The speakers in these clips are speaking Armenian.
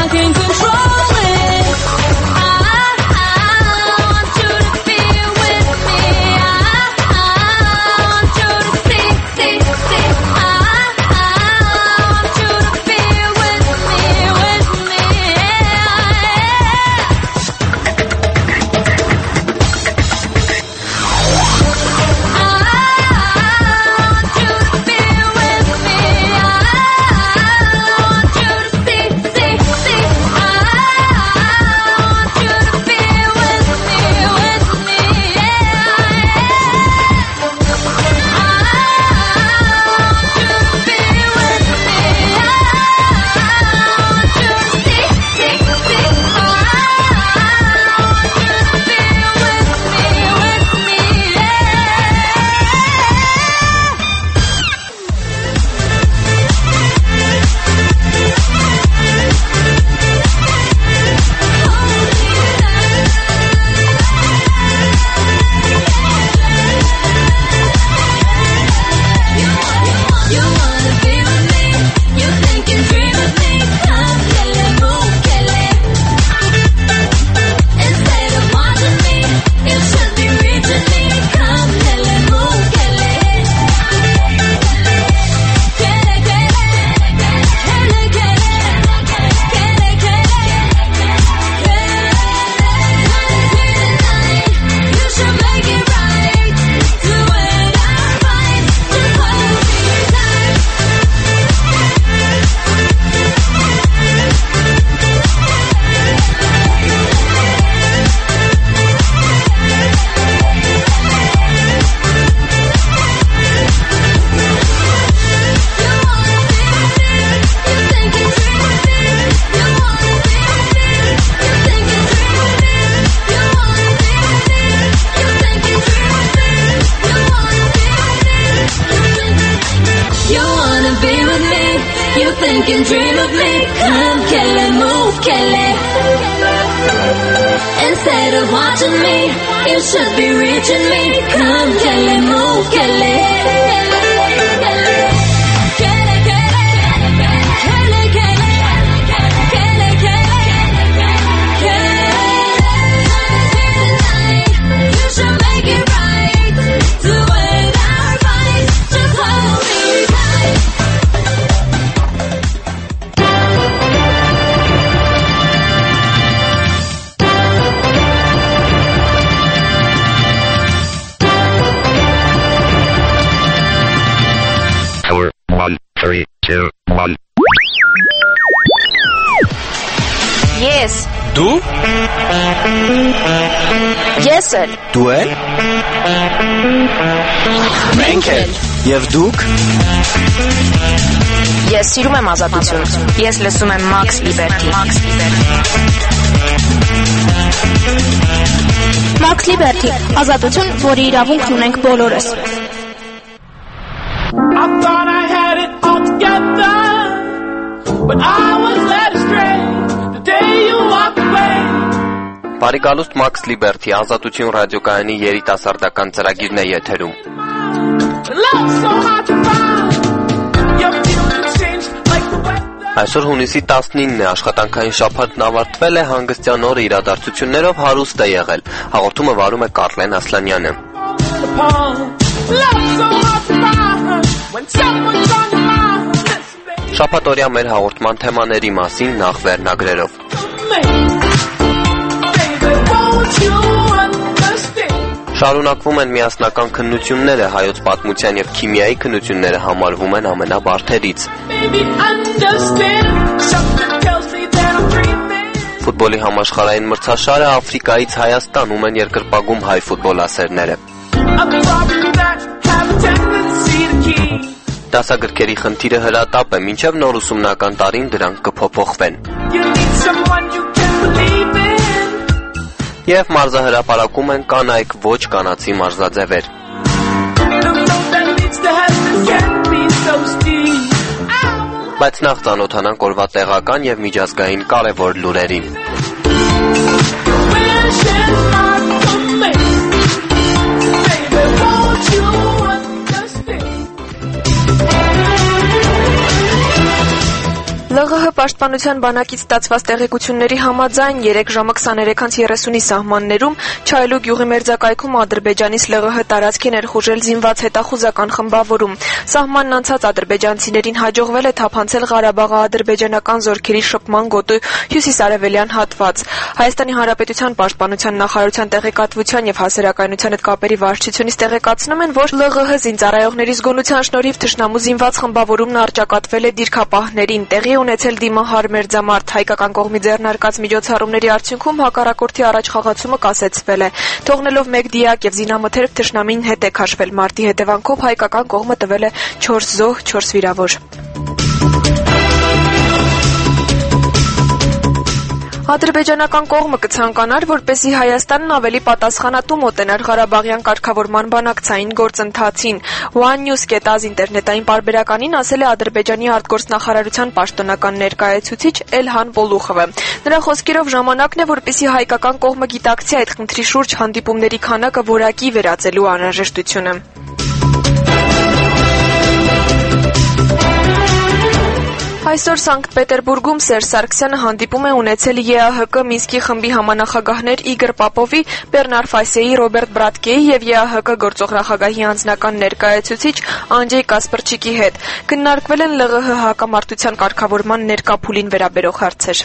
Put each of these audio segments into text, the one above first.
can control it. I want you to be with me. I want you to see. I want you to be with me. think and dream of me. Come, kill it, move, kill it. Instead of watching me, you should be reaching me. Come, kill it, move, kill it. Yes. Դու? Ես էլ։ Դու էլ? Մենք էլ։ Եվ դուք? Ես սիրում եմ ազատություն։ Ես լսում եմ Max Liberty։ Max Liberty, ազատություն, որի իրավունքն ունենք բոլորս։ I thought I had it all together, but I was led astray the day you walked away. Բարի գալուստ Max Liberty, ազատություն ռադիոկայանի երիտասարդական ծրագիրն է եթերում։ Այսօր հունիսի 19-ն է, աշխատանքային շաբաթն ավարտվել է, հանգստյան օրը իրադարձություններով հարուստ է եղել։ Հաղորդումը վարում է Կարլեն Ասլանյանը։ Շաբաթօրյա մեր հաղորդման թեմաների մասին նախ վերնագրերով։ Շարունակվում են միասնական քննությունները, հայոց պատմության և քիմիայի քննությունները համարվում են ամենաբարդերից։ Ֆուտբոլի համաշխարհային մրցաշարը Աֆրիկայից Հայաստանում են երկրպագում հայ ֆուտբոլասերները։ Դասագրքերի խնդիրը հրատապ է, մինչև նոր ուսումնական տարին դրանք կփոփոխվեն։ Եվ մարզահրապարակում են կանայք ոչ կանացի մարզաձևեր։ Բայց նախ ծանոթանանք օրվա տեղական և միջազգային կարևոր լուրերին։ ԼՂՀ պաշտպանության բանակից ստացված տեղեկությունների համաձայն 3 ժամը 23:30-ի սահմաններում Չայլու գյուղի մերձակայքում Ադրբեջանից ԼՂՀ տարածք է ներխուժել զինված հետախուզական խմբավորում։ Սահմանն անցած ադրբեջանցիներին հաջողվել է թափանցել Ղարաբաղի-ադրբեջանական զորքերի շփման գոտու հյուսիսարևելյան հատված։ Հայաստանի Հանրապետության պաշտպանության նախարարության տեղեկատվության եւ հասարակայնության հետ կապերի վարչությունից տեղեկացնում են, որ ԼՂՀ զինծառայողների զգոնության շնորհիվ թշնամու զինված խմբավորումն առճակատվել է դիրքապահներին։ Տեղի ունեցել դիմահար մերձամարտ, հայկական կողմի ձեռնարկած միջոցառումների արդյունքում հակառակորդի առաջխաղացումը կասեցվել է։ Թողնելով 1 դիակ եւ զինամթերք թշնամին հետ է քաշվել։ Մարտի հետևանքով հայկական կողմը տվել է 4 զոհ, 4 վիրավոր։ Ադրբեջանական կողմը կցանկանար, որպեսզի Հայաստանն ավելի պատասխանատու մոտենար Ղարաբաղյան կարգավորման բանակցային գործընթացին։ One News.az ինտերնետային պարբերականին ասել է Ադրբեջանի արտգործնախարարության պաշտոնական ներկայացուցիչ Էլհան Պոլուխովը։ Նրա խոսքերով ժամանակն է, որպեսզի հայկական կողմը գիտակցի այդ խնդրի շուրջ հանդիպումների քանակը որակի վերածելու անհրաժեշտությունը։ Այսօր Սանկտ Պետերբուրգում Սերժ Սարգսյանը հանդիպում է ունեցել ԵԱՀԿ Մինսկի խմբի համանախագահներ Իգոր Պապովի, Բեռնար Ֆասեի, Ռոբերտ Բրատկեի եւ ԵԱՀԿ գործող նախագահի անձնական ներկայացուցիչ Անջեյ Կասպրչիկի հետ։ Քննարկվել են ԼՂՀ հակամարտության կարգավորման ներկա փուլին վերաբերող հարցեր։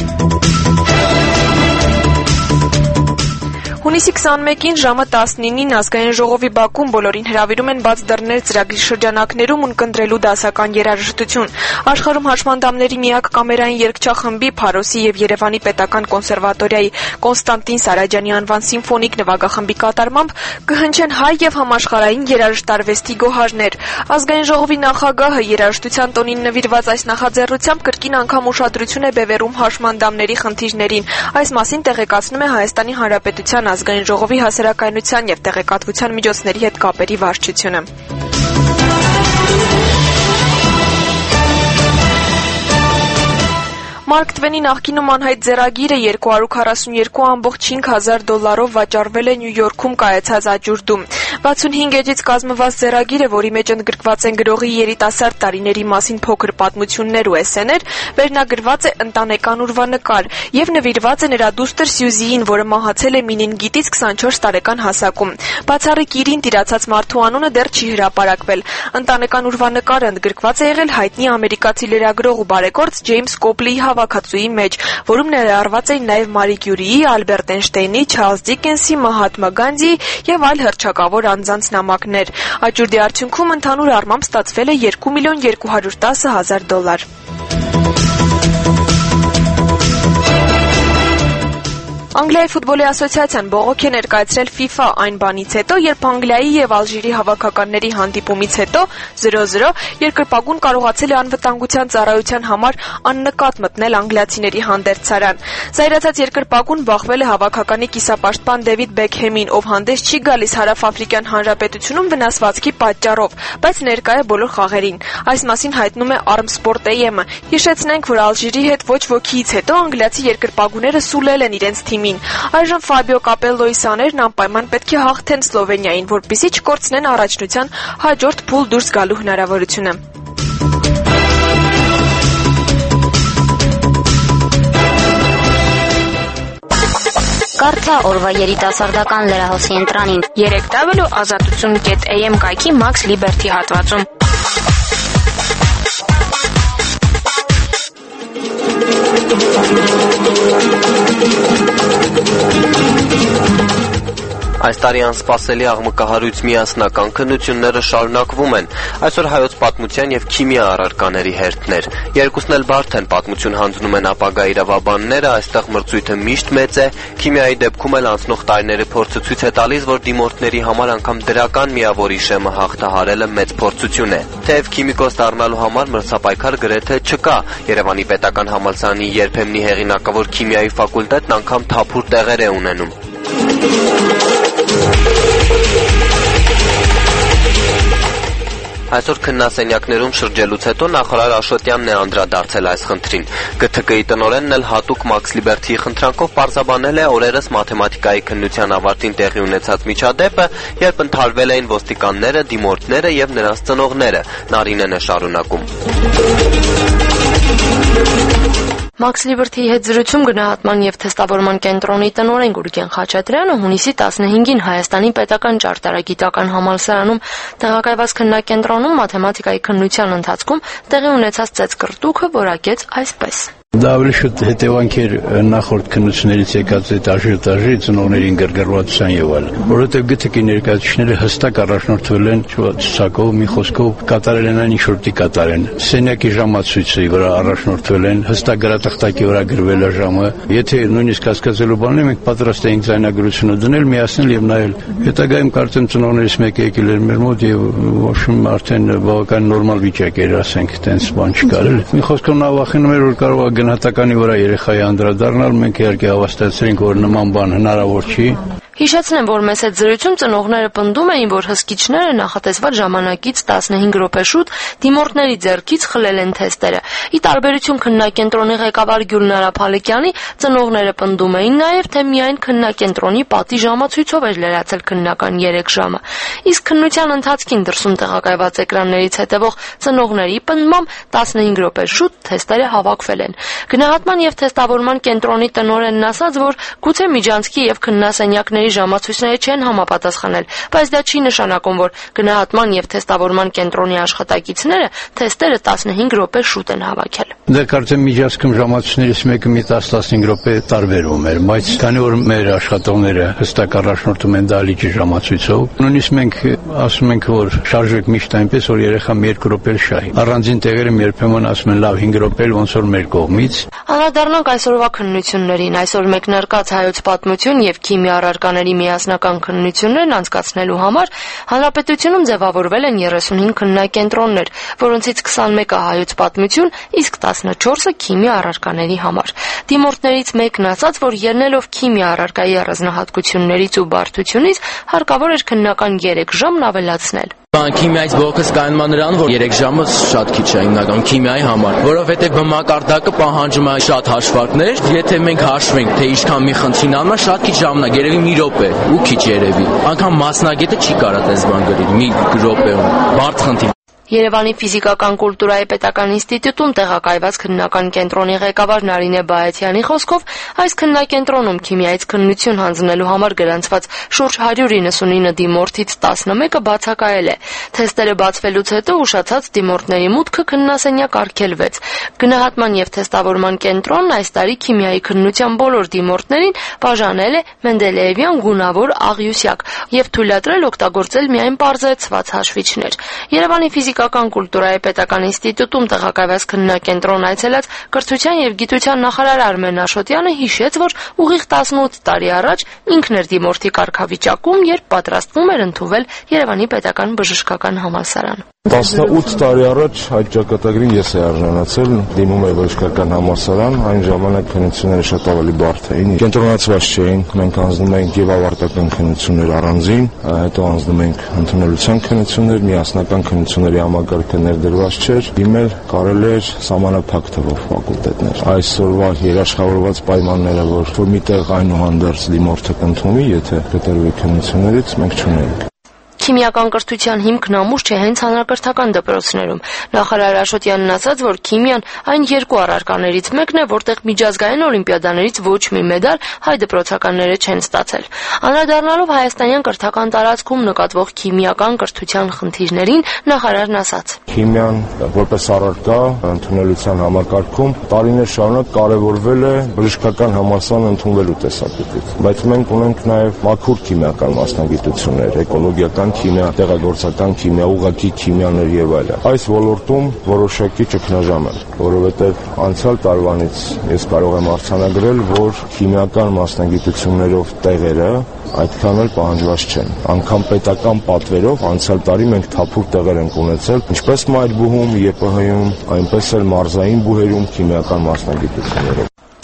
Հունիսի 21-ին ժամը 19-ին Ազգային ժողովի բակում բոլորին հրավիրում են բաց դռներ ծրագրի շրջանակներում ունկնդրելու դասական երաժշտություն։ Աշխարհում հաշմանդամների միակ կամերային երգչախմբի Փարոսի եւ Երևանի պետական կոնսերվատորիայի Կոնստանտին Սարաջյանի անվան սիմֆոնիկ նվագախմբի կատարմամբ կհնչեն հայ եւ համաշխարհային երաժշտարվեստի գոհարներ։ Ազգային ժողովի նախագահը երաժշտության տոնին նվիրված այս նախաձեռնությամբ կրկին անգամ ուշադրություն է բևեռում հաշմանդամների խնդիրներին։ Այս մասին տեղեկացնում է Հայաստանի Հանրապետության Ազգային ժողովի հասարակայնության եւ տեղեկատվության միջոցների հետ կապերի վարչությունը։ Մարկ Տվենի նախկինում անհայտ ձեռագիրը $242,500 վաճառվել է Նյու Յորքում կայացած աճուրդում։ 65 էջից կազմված ձեռագիրը, որի մեջ ընդգրկված են գրողի երիտասարդ տարիների մասին փոքր պատմություններ ու էսսեներ, վերնագրված է ընտանեկան ուրվանկար եւ նվիրված է նրա դուստր Սյուզիին, որը մահացել է մենինգիտից 24 տարեկան հասակում։ Բացառիկ իրին տիրացած մարդու անունը դեռ չի հրապարակվել։ Ընտանեկան ուրվանկարը ընդգրկված է եղել հայտնի ամերիկացի լրագրող ու բարեգործ Ջեյմս Կոպլիի հավաքածուի մեջ, որում ներառված էին նաև Մարի Կյուրիի, Ալբերտ Էյնշտեյնի, Չարլզ Դիկենսի, Մահատմա Գանդիի եւ այլ հռչակավոր անձանց նամակներ։ Աճուրդի արդյունքում ընդհանուր առմամբ ստացվել է $2,210,000։ Անգլիայի ֆուտբոլի ասոցիացիան բողոք է ներկայացրել FIFA այն բանից հետո, երբ Անգլիայի եւ Ալժիրի հավաքականների հանդիպումից հետո 0-0 երկրպագուն կարողացել է անվտանգության ծառայության համար աննկատ մտնել անգլիացիների հանդերձարան։ Զայրացած երկրպագուն բախվել է հավաքականի կիսապաշտպան Դեվիդ Բեքհեմին, ով հանդես չի գալիս Հարավաֆրիկյան Հանրապետությունում վնասվածքի պատճառով, բայց ներկա է բոլոր խաղերին։ Այս մասին հայտնում է Armsport.am-ը։ Հիշեցնենք, որ Ալժիրի հետ ոչ ոքից հետո անգլիացի երկրպագուները սուլել են իրենց թիմին։ Այժմ Ֆաբիո Կապելլոյի սաներն անպայման պետք է հաղթեն Սլովենիային, որպեսզի չկորցնեն առաջնության հաջորդ փուլ դուրս գալու հնարավորությունը։ Կարդա օրվա երիտասարդական լրահոսի ընտրանին 3w.azatutun.am կայքի Max Liberty հատվածում։ Այս տարի անսպասելի աղմկահարույց միասնական քննությունները շարունակվում են։ Այսօր հայոց պատմության եւ քիմիա առարկաների հերթներ։ Երկուսն էլ բարդ են, պատմություն հանձնում են ապագա իրավաբանները, այստեղ մրցույթը միշտ մեծ է։ Քիմիայի դեպքում էլ անցնող տարիների փորձը ցույց է տալիս, որ դիմորդների համար անգամ դրական միավորի շեմը հաղթահարելը մեծ փորձություն է։ Թեև քիմիկոս դառնալու համար մրցապայքար գրեթե չկա։ Երևանի պետական համալսարանի երբեմնի հեղինակավոր քիմիայի ֆակուլտետն անգամ թափուր տեղեր է ունենում։ Այսօր քննասենյակներում շրջելուց հետո նախարար Աշոտյանն է անդրադարձել այս խնդրին։ ԳԹԿ-ի տնօրենն էլ հատուկ Max Liberty-ի խնդրանքով պարզաբանել է օրերս մաթեմատիկայի քննության ավարտին տեղի ունեցած միջադեպը, երբ ընդհարվել էին ոստիկանները, դիմորդները եւ նրանց ծնողները։ Նարինեն է շարունակում։ Max Liberty-ի հետ զրույցում գնահատման եւ թեստավորման կենտրոնի տնօրեն Գուրգեն Խաչատրյանը հունիսի 15-ին Հայաստանի պետական ճարտարագիտական համալսարանում տեղակայված քննարկենտրոնում մաթեմատիկայի քննության ընթացքում տեղի ունեցած ծեծկռտուքը որակեց այսպես. Դա ավելի շուտ հետևանք էր նախորդ քննություններից եկած այդ աժիոտաժի ծնողներին գրգռվածության եւ այլն, որովհետեւ գտիկի ներկայացուցիչները հստակ առաջնորդվել են ցուցակով, մի խոսքով կատարել են այն ինչ որ պիտի կատարեն։ Սենյակի ժամացույցի վրա առաջնորդվել են, հստակ գրատախտակի վրա գրվել է ժամը։ Եթե նույնիսկ հասկացելու բան է, մենք պատրաստ ենք ձայնագրությունը դնել, միացնել եւ նայել։ Հետագայում կարծեմ ծնողներից մեկը եկել էր մեր մոտ եւ ոչմ արդեն բավական նորմալ վիճակ էր, ասենք, տենց բան չկար էլ։ Մի խոսքով նա վախենում էր, որ կարող է գնահատականի վրա երեխայի անդրադառնալ, մենք իհարկե հավաստացրինք, որ նման բան հնարավոր չի։ Հիշեցնեմ, որ մեծ այդ զրույցում ծնողները պնդում էին, որ հսկիչները նախատեսված ժամանակից 15 րոպե շուտ դիմորդների ձեռքից խլել են թեստերը։ Ի տարբերություն քննարկենտրոնի ղեկավար Գյուլնարա Փալեկյանի, ծնողները պնդում էին նաև, թե միայն քննարկենտրոնի պատի ժամացույցով էր լրացել քննական 3 ժամը։ Իսկ քննության ընթացքին դրսում տեղակայված էկրաններից հետևող ծնողների պնդմամբ 15 րոպե շուտ թեստերը հավաքվել են։ Գնահատման եւ թեստավորման կենտրոնի տնօրենն ասաց, որ գուցե միջանցքի եւ քննասենյակների ժամացույցները չեն համապատասխանել, բայց դա չի նշանակում, որ գնահատման եւ թեստավորման կենտրոնի աշխատակիցները թեստերը 15 րոպե շուտ են հավաքել։ Դա կարծեմ միջանցքում ժամացույցներից մեկը մի 10-15 րոպե տարբերում էր, բայց քանի որ մեր աշխատողները հստակ առաջնորդում են դալիճի ժամացույցով, նույնիսկ մենք ասում ենք, որ շարժվեք միշտ այնպես, որ երեխան 2 րոպե շահի։ Առանձին տեղերը երբեմն ասում են լավ 5 րոպե ոնց որ մեր կողմից։ Անդրադառնանք այսօրվա քննություններին։ Այսօր մեկնարկած հայոց պատմություն եւ քիմիա առարկաների միասնական քննություններն անցկացնելու համար հանրապետությունում ձևավորվել են 35 քննարկենտրոններ, որոնցից 21-ը հայոց պատմություն, իսկ 14-ը քիմիա առարկաների համար։ Դիմորդներից մեկն ասաց, որ ելնելով քիմիա առարկայի առանձնահատկություններից ու բարդությունից հարկավոր էր քննական 3 ժամն ավելացնել։ Քիմիայից ողքս կայանում նրան, որ 3 ժամը շատ քիչ է հիմնական քիմիայի համար, որովհետև բմակարդակը պահանջում է շատ հաշվարկներ, եթե մենք հաշվենք, թե ինչքան մի խնդրին անում է, շատ քիչ ժամանակ, երևի մի րոպե, ու քիչ երևի։ Անգամ մասնագետը չի կարող այս բան գրել մի րոպեում, բարդ խնդիր։ Երևանի ֆիզիկական կուլտուրայի պետական ինստիտուտում տեղակայված քննական կենտրոնի ղեկավար Նարինե Բայաթյանի խոսքով այս քննակենտրոնում քիմիայից քննություն հանձնելու համար գրանցված շուրջ 199 դիմորդից 11-ը բացակայել է։ Թեստերը բացվելուց հետո ուշացած դիմորդների մուտքը քննասենյակ արգելվեց։ Գնահատման եւ թեստավորման կենտրոնն այս տարի քիմիայի քննության բոլոր դիմորդներին բաժանել է Մենդելեևյան գունավոր աղյուսյակ եւ թույլատրել օգտագործել միայն պարզեցված հաշվիչներ։ Երևանի ֆիզիկական կուլտուրայի պետական ինստիտուտում տեղակայված քննակենտրոն այցելած կրթության եւ գիտության նախարար Արմեն Աշոտյանը հիշեց, որ ուղիղ 18 տարի առաջ ինքն էր դիմորդի կարգավիճակում, երբ պատրաստվում էր ընդունվել Երևանի պետական բժշկական համալսարան։ 18 տարի առաջ այդ ճակատագրին ես էի արժանացել, դիմում էի բժշկական համալսարան, այն ժամանակ քննությունները շատ ավելի բարդ էին, կենտրոնացված չէին, մենք անցնում էինք եւ ավարտական քննություններ առանձին, հետո անցնում էինք ընդունելության քննություններ, միասնական քննությունների համակարգը ներդրված չէր, դիմել կարելի էր սահմանափակ թվով ֆակուլտետներ։ Այսօրվա երաշխավորված պայմանները, որ միտեղ այնուհանդերձ դիմորդը կընդունի, եթե կտրվի քննություններից, մենք չունենք։ Քիմիական կրթության հիմքն ամուր չէ հենց հանրակրթական դպրոցներում։ Նախարար Աշոտյանն ասաց, որ քիմիան այն երկու առարկաներից մեկն է, որտեղ միջազգային օլիմպիադաներից ոչ մի մեդալ հայ դպրոցականները չեն ստացել։ Անդրադառնալով հայաստանյան կրթական տարածքում նկատվող քիմիական կրթության խնդիրներին, նախարարն ասաց. Քիմիան որպես առարկա ընդունելության համակարգում տարիներ շարունակ կարևորվել է բժշկական համալսարան ընդունվելու տեսակետից, բայց մենք ունենք նաև մաքուր քիմիական մասնագիտություններ, էկոլոգիական քիմիա, տեղագործական քիմիա, ուղղակի քիմիաներ եւ այլն։ Այս ոլորտում որոշակի ճգնաժամ է, որովհետեւ անցյալ տարվանից ես կարող եմ արձանագրել, որ քիմիական մասնագիտություններով տեղերը այդքան էլ պահանջված չեն։ Անկամ պետական պատվերով անցյալ տարի մենք թափուր տեղեր ենք ունեցել, ինչպես մայրբուհում, ԵՊՀ-ում, այնպես էլ մարզային բուհերում քիմիական մասնագիտություններով։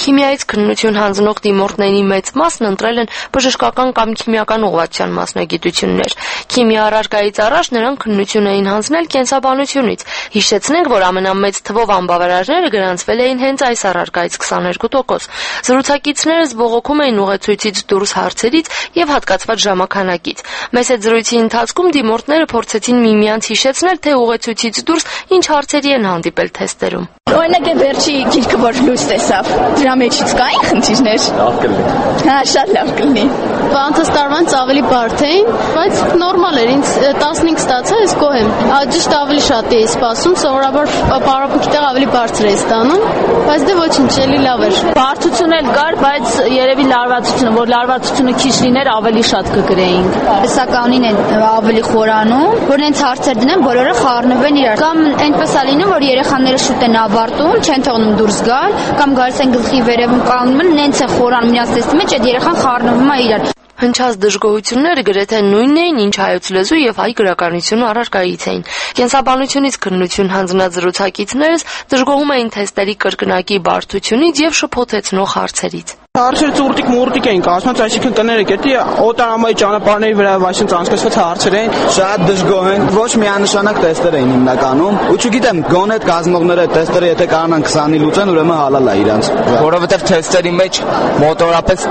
Քիմիայից քննություն հանձնող դիմորդների մեծ մասն ընտրել են բժշկական կամ քիմիական ուղղվածության մասնագիտություններ։ Քիմիա առարկայից առաջ նրանք քննություն էին հանձնել կենսաբանությունից։ Հիշեցնենք, որ ամենամեծ թվով անբավարարները գրանցվել էին հենց այս առարկայից 22%։ Զրուցակիցներս բողոքում էին ուղեցույցից դուրս հարցերից եւ հատկացված ժամանակից։ Մեծ այդ զրույցի ընթացքում դիմորդները փորձեցին միմյանց հիշեցնել, թե ուղեցույցից դուրս ինչ հարցերի են հանդիպել թեստերում։ Օրինակ է վերջի գիրքը, որ լույս տեսավ, դրա մեջից կային խնդիրներ։ Լավ կլինի։ Հա, շատ լավ կլինի։ Բանտը տարվանից ավելի բարդ էին, բայց նորմալ էր, ինձ 15 ստացա, ես գոհ եմ։ Ճիշտ ավելի շատ էի սպասում, սովորաբար պարապմունքի տեղ ավելի բարձր էի ստանում, բայց դե ոչինչ, էլի լավ էր։ Բարդություն էլ կար, բայց երևի լարվածությունը, որ լարվածությունը քիչ լիներ, ավելի շատ կգրեինք։ Տեսականին են ավելի խորանում, որ հենց հարցեր դնեն, բոլորը խառնվեն իրար։ Կամ այնպես է լինում, որ երեխաները շուտ են ավարտում, չեն թողնում դուրս գալ, կամ գալիս են գլխի վերևում կանգնում են, նենց են խորանում իրաց տեստի մեջ, այդ երեխան խառնվում է իրար։ Հնչած դժգոհությունները գրեթե նույնն էին, ինչ հայոց լեզու եւ հայ գրականություն առարկայից էին։ Կենսաբանությունից քննություն հանձնած զրուցակիցներս դժգոհում էին թեստերի կրկնակի բարդությունից եւ շփոթեցնող հարցերից։ Հարցերը ծուրտիկ մուրտիկ էին կազմած, այսինքն կներեք, դա օտարամայի ճանապարհների վրա այսինքն անցկացված հարցեր էին, շատ դժգոհ են, ոչ միանշանակ թեստեր էին հիմնականում, ու չգիտեմ, գոնե այդ կազմողները թեստերը եթե կարողանան 20-ի լուծեն, ուրեմն հալալ է իրանց։ Որովհետև թեստերի մեջ մոտորապես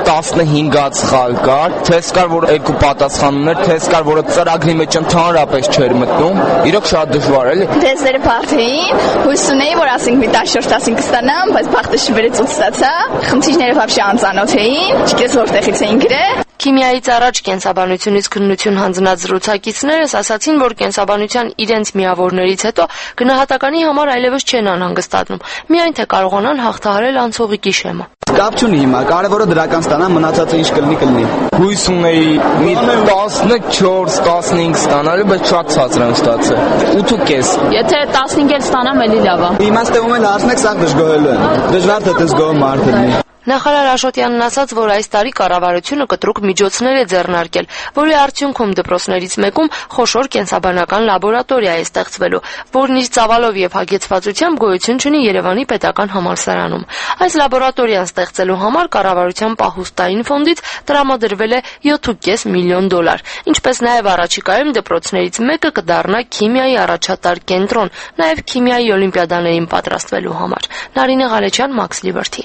15 սխալ կար, թեստ կար, որ երկու պատասխան ուներ, թեստ կար, որը ծրագրի մեջ ընդհանրապես չէր մտնում, իրոք շատ դժվար էլի։ Թեստերը բարդ էին, հույս ունեի, որ ասենք մի 10-14 կստանամ, բայց բախտը շվերեց ու ստացա։ Խնդիրները вообще անծանոթ էին, չգիտես որտեղից էին գրել։ Քիմիայից առաջ կենսաբանությունից քննություն հանձնած զրուցակիցներս ասացին, որ կենսաբանության իրենց միավորներից հետո գնահատականի համար այլևս չեն անհանգստանում, միայն թե կարողանան հաղթահարել անցողի գիշեմը։ Կապ չունի հիմա, կարևորը դրական ստանամ, մնացածը ինչ կլինի։ Հույս ունեի մի 14-15 ստանալու, բայց շատ ցածր եմ ստացել։ 8.5։ Եթե 15 էլ ստանամ, էլի լավ է։ Իմաստեղում են հարցնեք, սա դժգոհելու են։ Դժվար թե դες գոհ մարդ լինի։ Նախարար Աշոտյանն ասաց, որ այս տարի կառավարությունը կտրուկ միջոցներ է ձեռնարկել, որի արդյունքում դպրոցներից մեկում խոշոր կենսաբանական լաբորատորիա է ստեղծվելու, որն իր ծավալով եւ հագեցվածությամբ գոյություն չունի Երևանի պետական համալսարանում։ Այս լաբորատորիան ստեղծելու համար կառավարության պահուստային ֆոնդից տրամադրվել է $7.5 միլիոն, ինչպես նաեւ առաջիկայում դպրոցներից մեկը կդառնա քիմիայի առաջատար կենտրոն, նաեւ քիմիայի օլիմպիադաներին պատրաստվելու համար։ Նարինե Ղալեչյան, Max Liberty։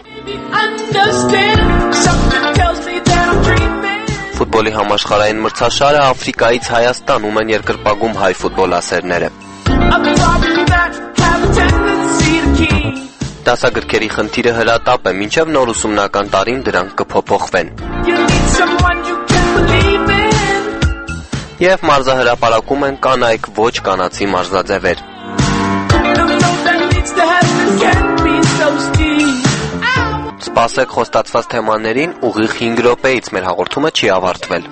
Ֆուտբոլի համաշխարհային մրցաշարը Աֆրիկայից Հայաստանում են երկրպագում հայ ֆուտբոլասերները։ Դասագրքերի խնդիրը հրատապ է, մինչև նոր ուսումնական տարին դրանք կփոփոխվեն։ Եվ մարզահրապարակում են կանայք ոչ կանացի մարզաձևեր։ Սպասեք խոստացված թեմաներին ուղիղ 5 րոպեից, մեր հաղորդումը չի ավարտվել։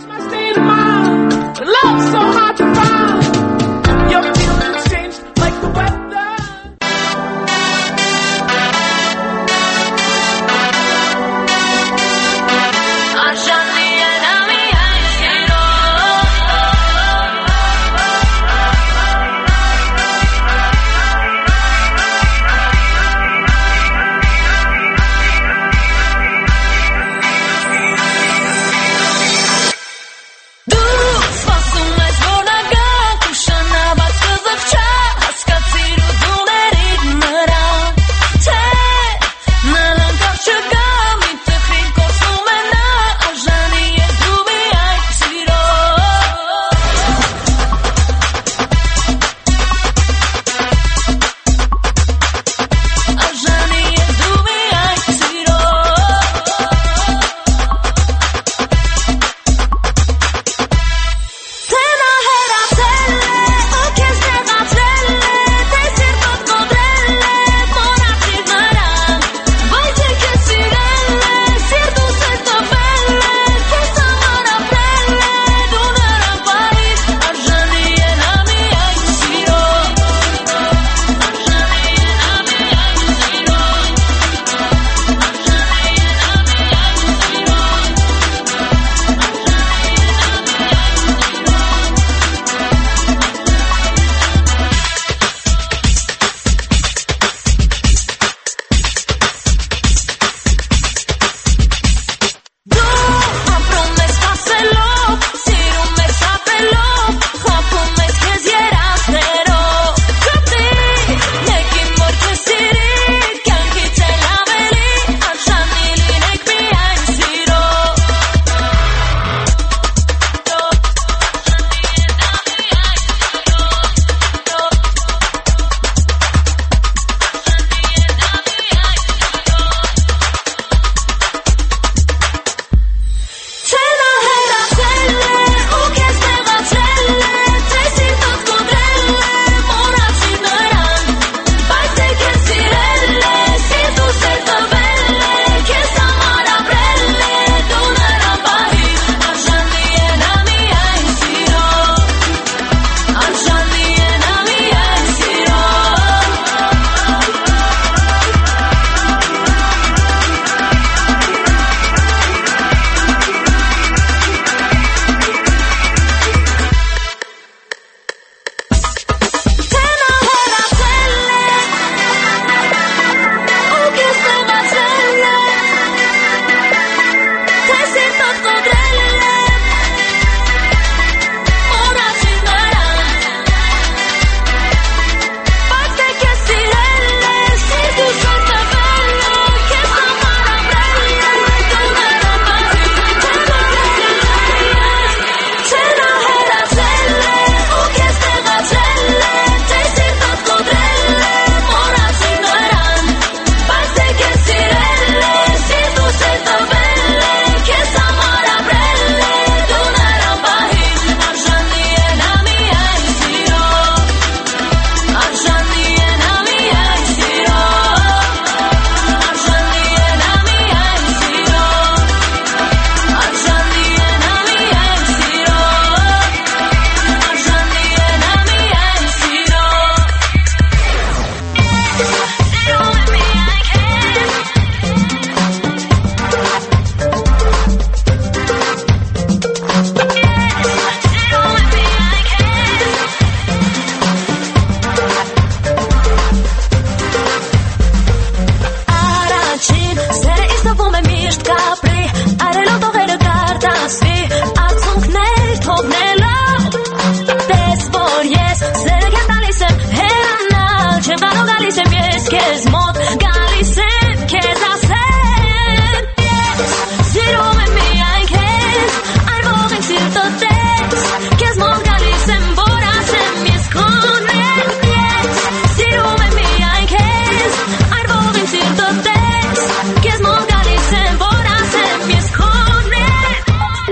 կապրի արելով տողերը կարտասվի ացունքներ թողնելով տես որ ես սերք եմ տալիս եմ հերանալ չեմ կարող գալիս եմ ես քեզ մոտ գալիս եմ քեզ ասեմ ես սիրում եմ միայն քեզ այն ողին սիրտոտես քեզ մոտ գալիս եմ որ ասեմ ես քոն եմ ես սիրում եմ միայն քեզ այն ողին սիրտոտես քեզ մոտ գալիս եմ որ ասեմ ես քոն եմ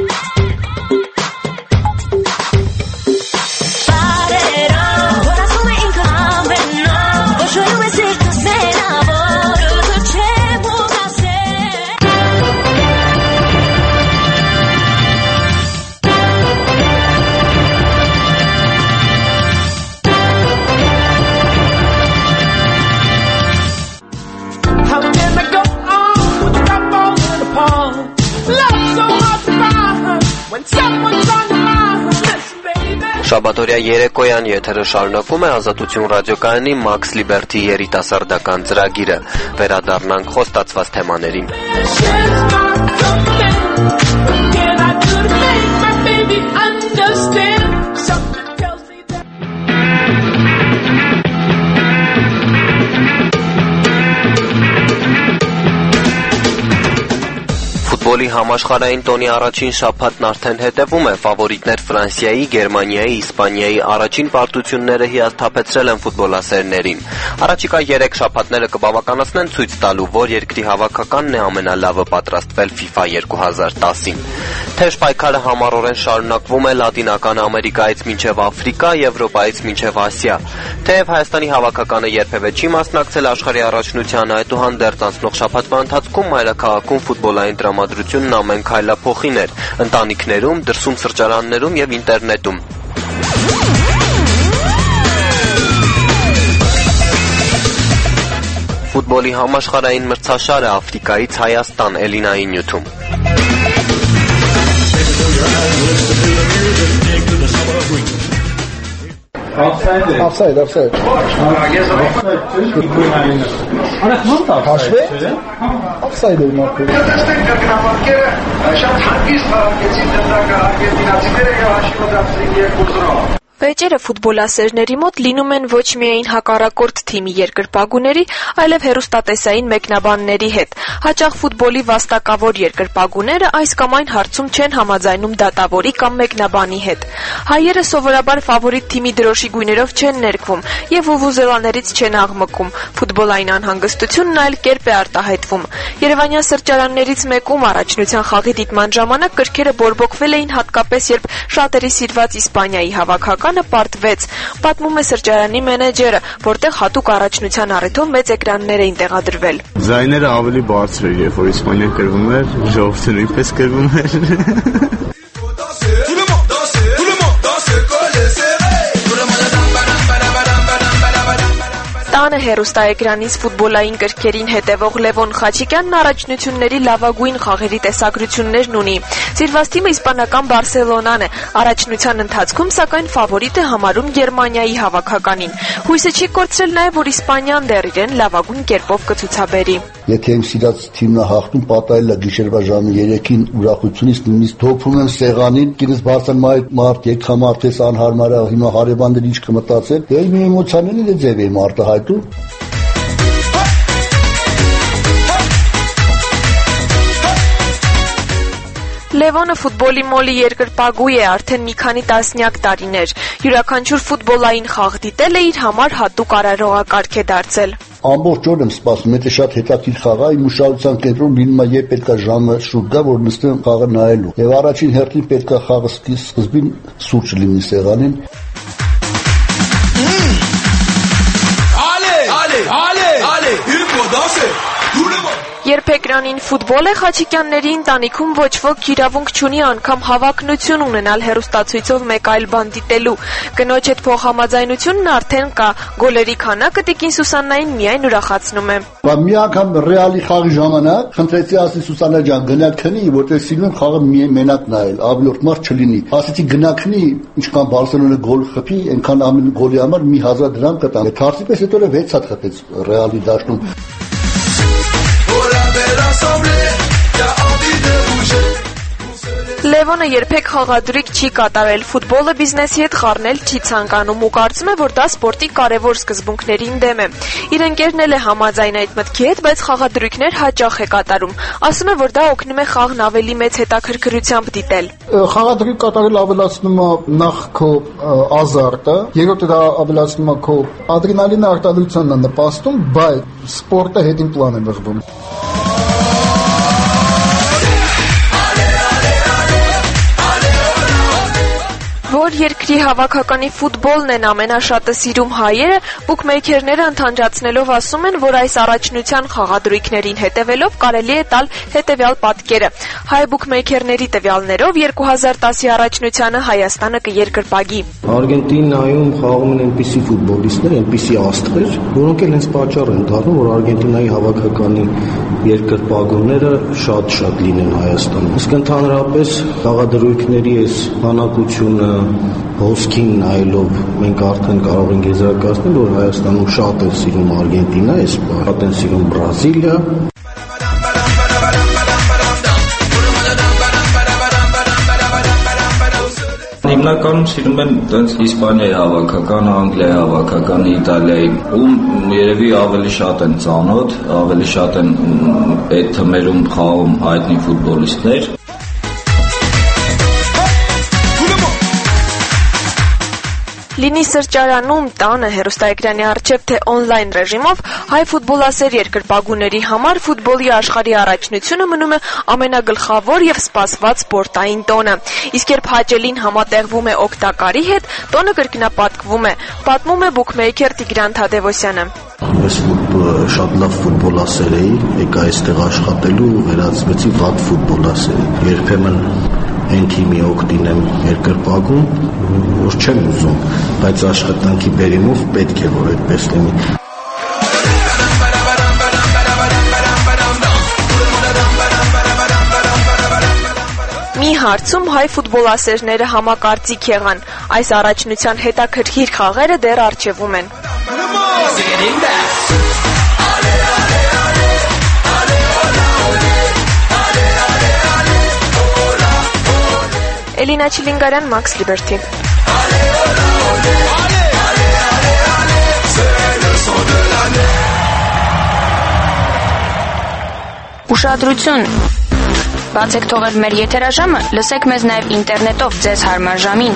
բարերո որ ասում է ինքը ամենո որ շոյում է սիրտս մենավոր ու չեմ ուղ ասեմ How can I go on with the balls in the palm? Love so hard to find when someone's on the mind. Listen, baby. Շաբաթօրյա երեկոյան եթերը շարունակում է Ազատություն ռադիոկայանի Max Liberty երիտասարդական ծրագիրը։ Վերադառնանք խոստացված թեմաներին։ Can I do the thing my baby understand? Something tells me that. Ֆուտբոլի համաշխարհային տոնի առաջին շաբաթն արդեն հետևում է։ Ֆավորիտներ Ֆրանսիայի, Գերմանիայի, Իսպանիայի առաջին պարտությունները հիասթափեցրել են ֆուտբոլասերներին։ Առաջիկա 3 շաբաթները կբավականացնեն ցույց տալու, որ երկրի հավաքականն է ամենալավը պատրաստվել FIFA 2010-ին։ Թեժ պայքարը համառորեն շարունակվում է Լատինական Ամերիկայից մինչև Աֆրիկա, Եվրոպայից մինչև Ասիա։ Թեև Հայաստանի հավաքականը երբևէ չի մասնակցել աշխարհի առաջնությանը, այդուհանդերձ անցնող շաբաթվա ընթացքում մայրաքաղաքում ֆուտբոլային տրամադրությունն ամեն քայլափոխին էր՝ ընտանիքներում, դրսում սրճարաններում եւ ինտերնետում։ Ֆուտբոլի համաշխարհային մրցաշարը Աֆրիկայից Հայաստան Էլինայի նյութում։ Offside. Offside է մոտ։ Շատ հանգիստ հարակեցին դրդակահարգեցինացիները և հաշիվը դարձրին 2-0։ Վեճերը ֆուտբոլասերների մոտ լինում են ոչ միայն հակառակորդ թիմի երկրպագուների, այլև հեռուստատեսային մեկնաբանների հետ։ Հաճախ ֆուտբոլի վաստակավոր երկրպագուները այս կամ այն հարցում չեն համաձայնում դատավորի կամ մեկնաբանի հետ։ Հայերը սովորաբար ֆավորիտ թիմի դրոշի գույներով չեն ներկվում եւ վուվուզելաներից չեն աղմկում։ Ֆուտբոլային անհանգստությունն այլ կերպ է արտահայտվում։ Երևանյան սրճարաններից մեկում առաջնության խաղի դիտման ժամանակ կրքերը բորբոքվել էին հատկապես երբ շատերի սիրված Իսպանիայի հավաքականը պարտվեց, պատմում է սրճարանի մենեջերը, որտեղ հատուկ առաջնության առիթով մեծ էկրաններ էին տեղադրվել։ Ձայները ավելի բարձր էր, երբ որ Իսպանիան կրվում էր, ժողովուրդը նույնպես կրվում էր։ Տանը հեռուստաէկրանից ֆուտբոլային կրքերին հետևող Լևոն Խաչիկյանն առաջնությունների լավագույն խաղերի տեսագրություններն ունի։ Սիրված թիմը իսպանական Բարսելոնան է։ Առաջնության ընթացքում սակայն ֆավորիտ է համարում Գերմանիայի հավաքականին։ Հույսը չի կորցրել նաև, որ Իսպանիան դեռ իրեն լավագույն կերպով կցուցաբերի։ Եթե իմ սիրած թիմն է հաղթում, պատահել է գիշերվա ժամը 3-ին ուրախությունից նույնիսկ թոփում եմ սեղանին, ինձ բարձր մարդ եկամարտ էս անհարմար է, հիմա հարևաններ ինչ կմտածեն, եւ իմ էմոցիաներն էլ ձև եմ արտահայտում։ Լևոնը ֆուտբոլի մոլի երկրպագու է արդեն մի քանի տասնյակ տարիներ։ Յուրաքանչյուր ֆուտբոլային խաղ դիտել է իր համար հատուկ արարողակարգ է դարձել։ Ամբողջ օր եմ սպասում, եթե շատ հետաքրքիր խաղ է, իմ ուշադրության կենտրոնում լինում է երբ պետք է ժամը շուրջ գա, որ նստեմ խաղը նայելու։ Եվ առաջին հերթին պետք է խաղը սկզբին սուրճ լինի սեղանին։ Երբ էկրանին ֆուտբոլ է, Խաչիկյանների ընտանիքում ոչ ոք իրավունք չունի անգամ հավակնություն ունենալ հեռուստացույցով մեկ այլ բան դիտելու։ Կնոջ հետ փոխհամաձայնությունն արդեն կա, գոլերի քանակը տիկին Սուսաննային միայն ուրախացնում է։ Մի անգամ ռեալի խաղի ժամանակ խնդրեցի ասի Սուսաննա ջան, գնա քնի, որտեղ սիրում եմ խաղը մենակ նայել, ավելորդ մարդ չլինի։ Ասեցի գնա քնի, ինչքան Բարսելոնը գոլ խփի, այնքան ամեն գոլի համար 1000 դրամ կտամ։ Թարցիպես հետո վեց հատ խփեց ռեալի դաշտում։ Լևոնը երբեք խաղադրույք չի կատարել, ֆուտբոլը բիզնեսի հետ խառնել չի ցանկանում ու կարծում է, որ դա սպորտի կարևոր սկզբունքներին դեմ է։ Իր ընկերն էլ է համաձայն այդ մտքի հետ, բայց խաղադրույքներ հաճախ է կատարում։ Ասում է, որ դա օգնում է խաղն ավելի մեծ հետաքրքրությամբ դիտել։ Խաղադրույք կատարել ավելացնում է նախ քո ազարտը, երկրորդը դա ավելացնում է քո ադրենալինի արտադրությանն է նպաստում, բայց սպորտը հետին պլան է մղվում։ Որ երկրի հավաքականի ֆուտբոլն են ամենաշատը սիրում հայերը, բուքմեյքերները ընդհանրացնելով ասում են, որ այս առաջնության խաղադրույքներին հետևելով կարելի է տալ հետևյալ պատկերը։ Հայ բուքմեյքերների տվյալներով 2010-ի առաջնությանը Հայաստանը կերկրպագի։ Արգենտինայում խաղում են այնպիսի ֆուտբոլիստներ, այնպիսի աստղեր, որոնք էլ հենց պատճառ են դառնում, որ Արգենտինայի հավաքականի երկրպագուները շատ լինեն Հայաստանում։ Իսկ ընդհանրապես խաղադրույքների այս բանակությունը հոսքին նայելով մենք արդեն կարող ենք եզրակացնել, որ Հայաստանում շատ են սիրում Արգենտինա, շատ են սիրում Բրազիլիա։ Հիմնականում սիրում են տենց Իսպանիայի հավաքականը, Անգլիայի հավաքականը, Իտալիայի, ում երևի ավելի շատ են ծանոթ, ավելի շատ են այդ թմերում խաղում հայտնի ֆուտբոլիստներ։ Լինի սրճարանում, տանը, հեռուստաէկրանի առջև, թե օնլայն ռեժիմով, հայ ֆուտբոլասեր երկրպագուների համար ֆուտբոլի աշխարհի առաջնությունը մնում է ամենագլխավոր եւ սպասված սպորտային տոնը։ Իսկ երբ հաճելին համատեղվում է օգտակարի հետ, տոնը կրկնապատկվում է, պատմում է բուքմեյքեր Տիգրան Թադևոսյանը։ Ես շատ լավ ֆուտբոլասեր էի, եկա այստեղ աշխատելու ու վերածվեցի վատ ֆուտբոլասերի։ Երբեմն այն թիմի օգտին եմ երկրպագում, որ չեմ ուզում, բայց աշխատանքի բերումով պետք է որ այդպես լինի։ Մի հարցում հայ ֆուտբոլասերները համակարծիք եղան։ Այս առաջնության հետաքրքիր խաղերը դեռ առջևում են։ Էլինա Չիլինգարյան, Մաքս Լիբերթի։ Ուշադրություն։ Բացեք թողել մեր եթերաժամը, լսեք մեզ նաև ինտերնետով ձեզ հարմար ժամին։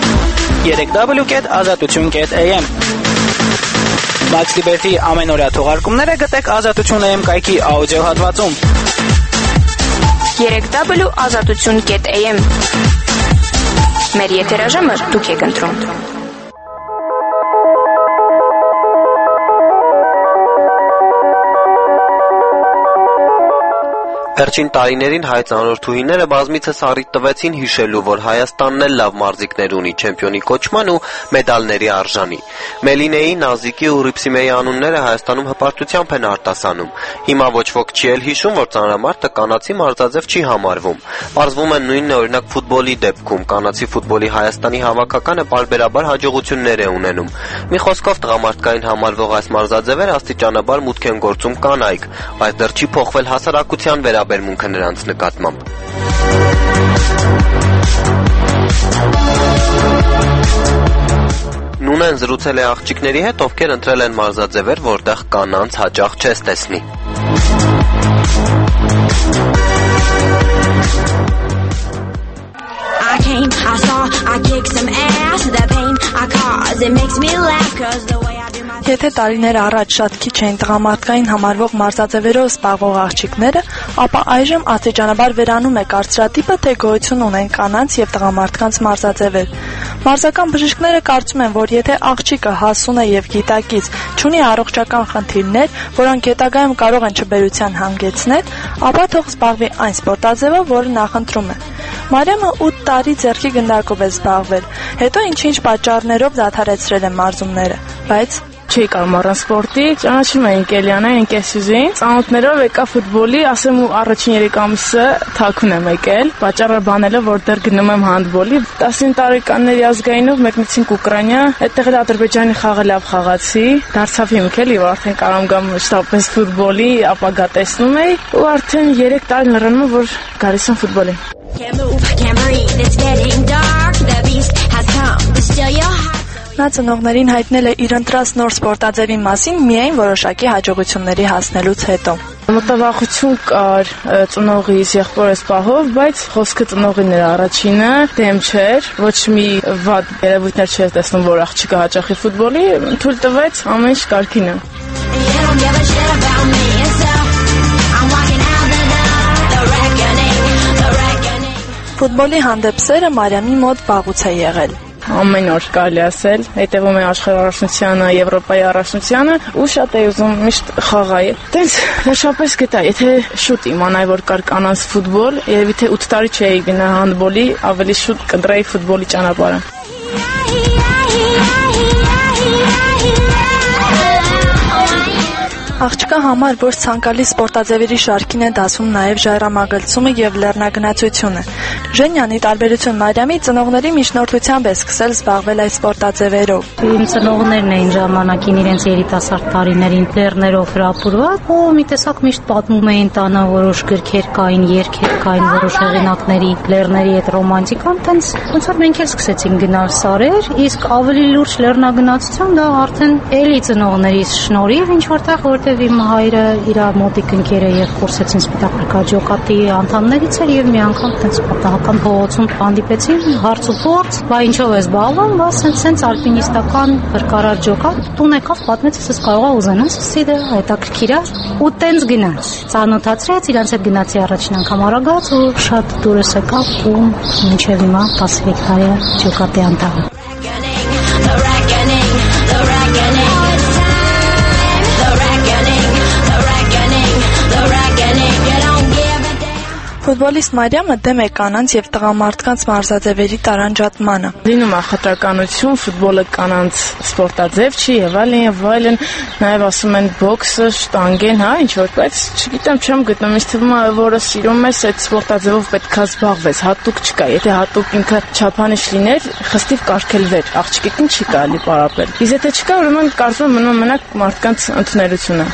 3w.azatutun.am Մաքս Լիբերթի ամենօրյա թողարկումները գտեք Ազատություն.am կայքի աուդիո հատվածում։ 3w.azatutun.am Մեր եթերաժամը դուք եք ընտրում։ Վերջին տարիներին հայ ծանոթուհիները բազմիցս առիթ տվեցին հիշելու, որ Հայաստանն էլ լավ մարզիկներ ունի չեմպիոնի կոչման ու մեդալների արժանի։ Մելինեի, Նազիկի ու Ռիփսիմեի անունները Հայաստանում հպարտությամբ են արտասանում։ Հիմա ոչ ոք չի էլ հիշում, որ ծանրամարտը կանացի մարզաձև չի համարվում։ Պարզվում է նույնն է օրինակ ֆուտբոլի դեպքում, կանացի ֆուտբոլի Հայաստանի հավաքականը պարբերաբար հաջողություններ է ունենում։ Մի խոսքով տղամարդկային համարվող այս մարզաձևերը աստիճանաբար մուտք են գործում կանայք, բայց դեռ չի փոխվել հասարակության վերաբերմունքը նրանց նկատմամբ։ Նունեն զրուցել է աղջիկների հետ, ովքեր ընտրել են մարզաձևեր, որտեղ կանանց հաճախ չես տեսնի։ I saw, I kicked some ass, the pain I caused, it makes me laugh, cause the way I do my Եթե տարիներ առաջ շատ քիչ էին տղամարդկային համարվող մարզաձևերով զբաղվող աղջիկները, ապա այժմ աստիճանաբար վերանում է կարծրատիպը, թե գոյություն ունեն կանանց եւ տղամարդկանց մարզաձևեր։ Մարզական բժիշկները կարծում են, որ եթե աղջիկը հասուն է եւ գիտակից, չունի առողջական խնդիրներ, որոնք հետագայում կարող են չբերության հանգեցնել, ապա թող զբաղվի այն սպորտաձևով, որը նախընտրում է։ Մարիամը 8 տարի ձեռքի գնդակով է զբաղվել, հետո ինչ-ինչ պատճառներով դադարեցրել է մարզումները, բայց չի կարող առանց սպորտի, ճանաչում էինք Էլիանային, ընկերսյուզին, ծանոթներով եկա ֆուտբոլի, ասեմ ու առաջին 3 ամիսը թաքուն եմ եկել, պատճառը բանելով, որ դեռ գնում եմ հանդբոլի, 19 տարեկանների ազգայինով մեկնեցինք Ուկրաինա, այդտեղ էլ Ադրբեջանի խաղը լավ խաղացի, դարձավ հիմք էլի, որ արդեն կարող եմ գամ շտապես ֆուտբոլի, ապագա տեսնում էի, ու արդեն 3 տարի լռանում որ գալիս եմ ֆուտբոլի։ Can't move, can't breathe, it's getting dark. The beast has come to steal your heart. Նա ծնողներին հայտնել է իր ընտրած նոր սպորտաձևի մասին միայն որոշակի հաջողությունների հասնելուց հետո։ Մտավախություն կար ծնողիս եղբորս պահով, բայց խոսքը ծնողին էր առաջինը, դեմ չէր, ոչ մի վատ երևույթներ չէր տեսնում, որ աղջիկը հաճախի ֆուտբոլի, թույլ տվեց ամեն ինչ կարգին է։ Ֆուտբոլի հանդեպ սերը Մարիամի մոտ վաղուց է եղել։ Ամեն օր կարելի ասել, հետևում է աշխարհի առաջնությանը, Եվրոպայի առաջնությանը ու շատ է ուզում միշտ խաղալ։ Տենց վերջապես գտա, եթե շուտ իմանայի, որ կար կանանց ֆուտբոլ, երևի թե 8 տարի չէի գնա հանդբոլի, ավելի շուտ կընտրեի ֆուտբոլի ճանապարհը։ Աղջկա համար ոչ ցանկալի սպորտաձևերի շարքին է դասում նաև ժայռամագլցումը եւ լեռնագնացությունը։ Ժենյանի տարբերություն Մարիամի ծնողների միջնորդությամբ է սկսել զբաղվել այդ սպորտաձևերով։ Իմ ծնողներն էին ժամանակին իրենց երիտասարդ տարիներին լեռներով հրապուրված, ու մի տեսակ միշտ պատմում էին տանը որոշ գրքեր կային, երգեր կային, որոշ հեղինակների լեռների հետ ռոմանտիկան, տենց ոնց որ մենք էլ սկսեցինք գնալ սարեր, իսկ ավելի լուրջ լեռնագնացություն դա արդեն էլի ծնողներիս շնորհիվ ինչ որտեղ որտեղ իմ հայրը իր մոտիկ ընկերը եւ կուրսեցին սպիտակ ջոկատի անդամներից էր եւ մի անգամ տենց պատահական փողոցում հանդիպեցին հարց ու փորձ, բա ինչով ես զբաղվում, բա սենց ալպինիստական բրկարար ջոկատ, տուն եկավ պատմեց, ասես կարողա ուզենաս, ասի դե հետաքրքիր է, ու տենց գնաց, ծանոթացրեց, իրանց հետ գնացի առաջին անգամ Արագած ու շատ դուրս եկավ ու մինչեւ հիմա 13 տարի է ջոկատի անդամ։ Ֆուտբոլիստ Մարիամը դեմ է կանանց եւ տղամարդկանց մարզաձևերի տարանջատմանը։ Լինում է խտրականություն, ֆուտբոլը կանանց սպորտաձև չի եւ այլն, նաեւ ասում են բոքսը, շտանգեն, հա, ինչ որ, բայց չգիտեմ, չեմ գտնում, ինձ թվում է, որը սիրում ես, այդ սպորտաձևով պետքա զբաղվես, հատուկ չկա, եթե հատուկ ինքը չափանիշ լիներ, խստիվ կարգելվեր, աղջիկին չի կարելի պարապել։ Իսկ եթե չկա, ուրեմն կարծում եմ մնում մենակ մարդկանց ընդունելությունը։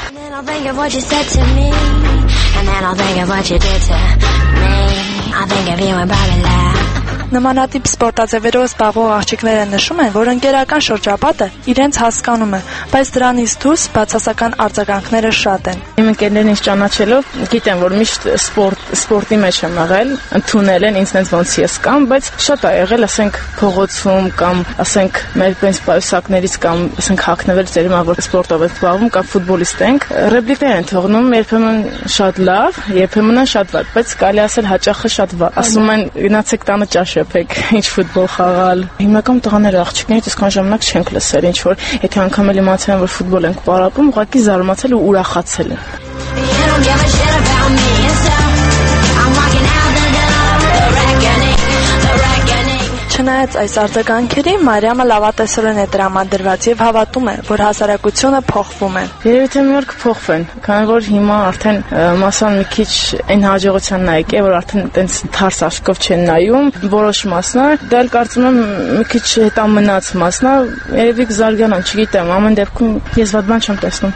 And then I'll think of what you did to me. I think of you and probably laugh. Նմանատիպ սպորտաձևերով զբաղվող աղջիկները նշում են, որ ընկերական շրջապատը իրենց հասկանում է, բայց դրանից դուրս բացասական արձագանքները շատ են։ Իմ ընկերներն ինձ ճանաչելով գիտեն, որ միշտ սպորտի մեջ եմ եղել, ընդունել են ինձ նենց ոնց ես կամ, բայց շատ է եղել, ասենք փողոցում կամ ասենք մեր պայուսակներից կամ ասենք հագնվել ծերումա, որ սպորտով ենք զբաղվում կամ ֆուտբոլիստ ենք, ռեպլիկներ են թողնում, երբեմն շատ լավ, երբեմն շատ վատ, բայց կարելի ասել հաճախը շատ վատ։ Ասում են գնացեք տանը ճաշ շփեք, ինչ ֆուտբոլ խաղալ։ Հիմնական տղաները աղջիկներից այսքան ժամանակ չենք լսել, ինչ որ եթե անգամ էլ իմացել են, որ ֆուտբոլ ենք պարապում, ուղղակի զարմացել ու ուրախացել են։ Չնայած այս արձագանքերի, Մարիամը լավատեսորեն է տրամադրված եւ հավատում է, որ հասարակությունը փոխվում է։ Երևի թե մի օր կփոխվեն, քանի որ հիմա արդեն մասան մի քիչ այն հաջողությանն է եկել, որ արդեն այտենց թարս աշկով չեն նայում, որոշ մասնա, դա էլ կարծում եմ մի քիչ հետամնաց մասնա, երևի կզարգանան, չգիտեմ, ամեն դեպքում ես վատ բան չեմ տեսնում։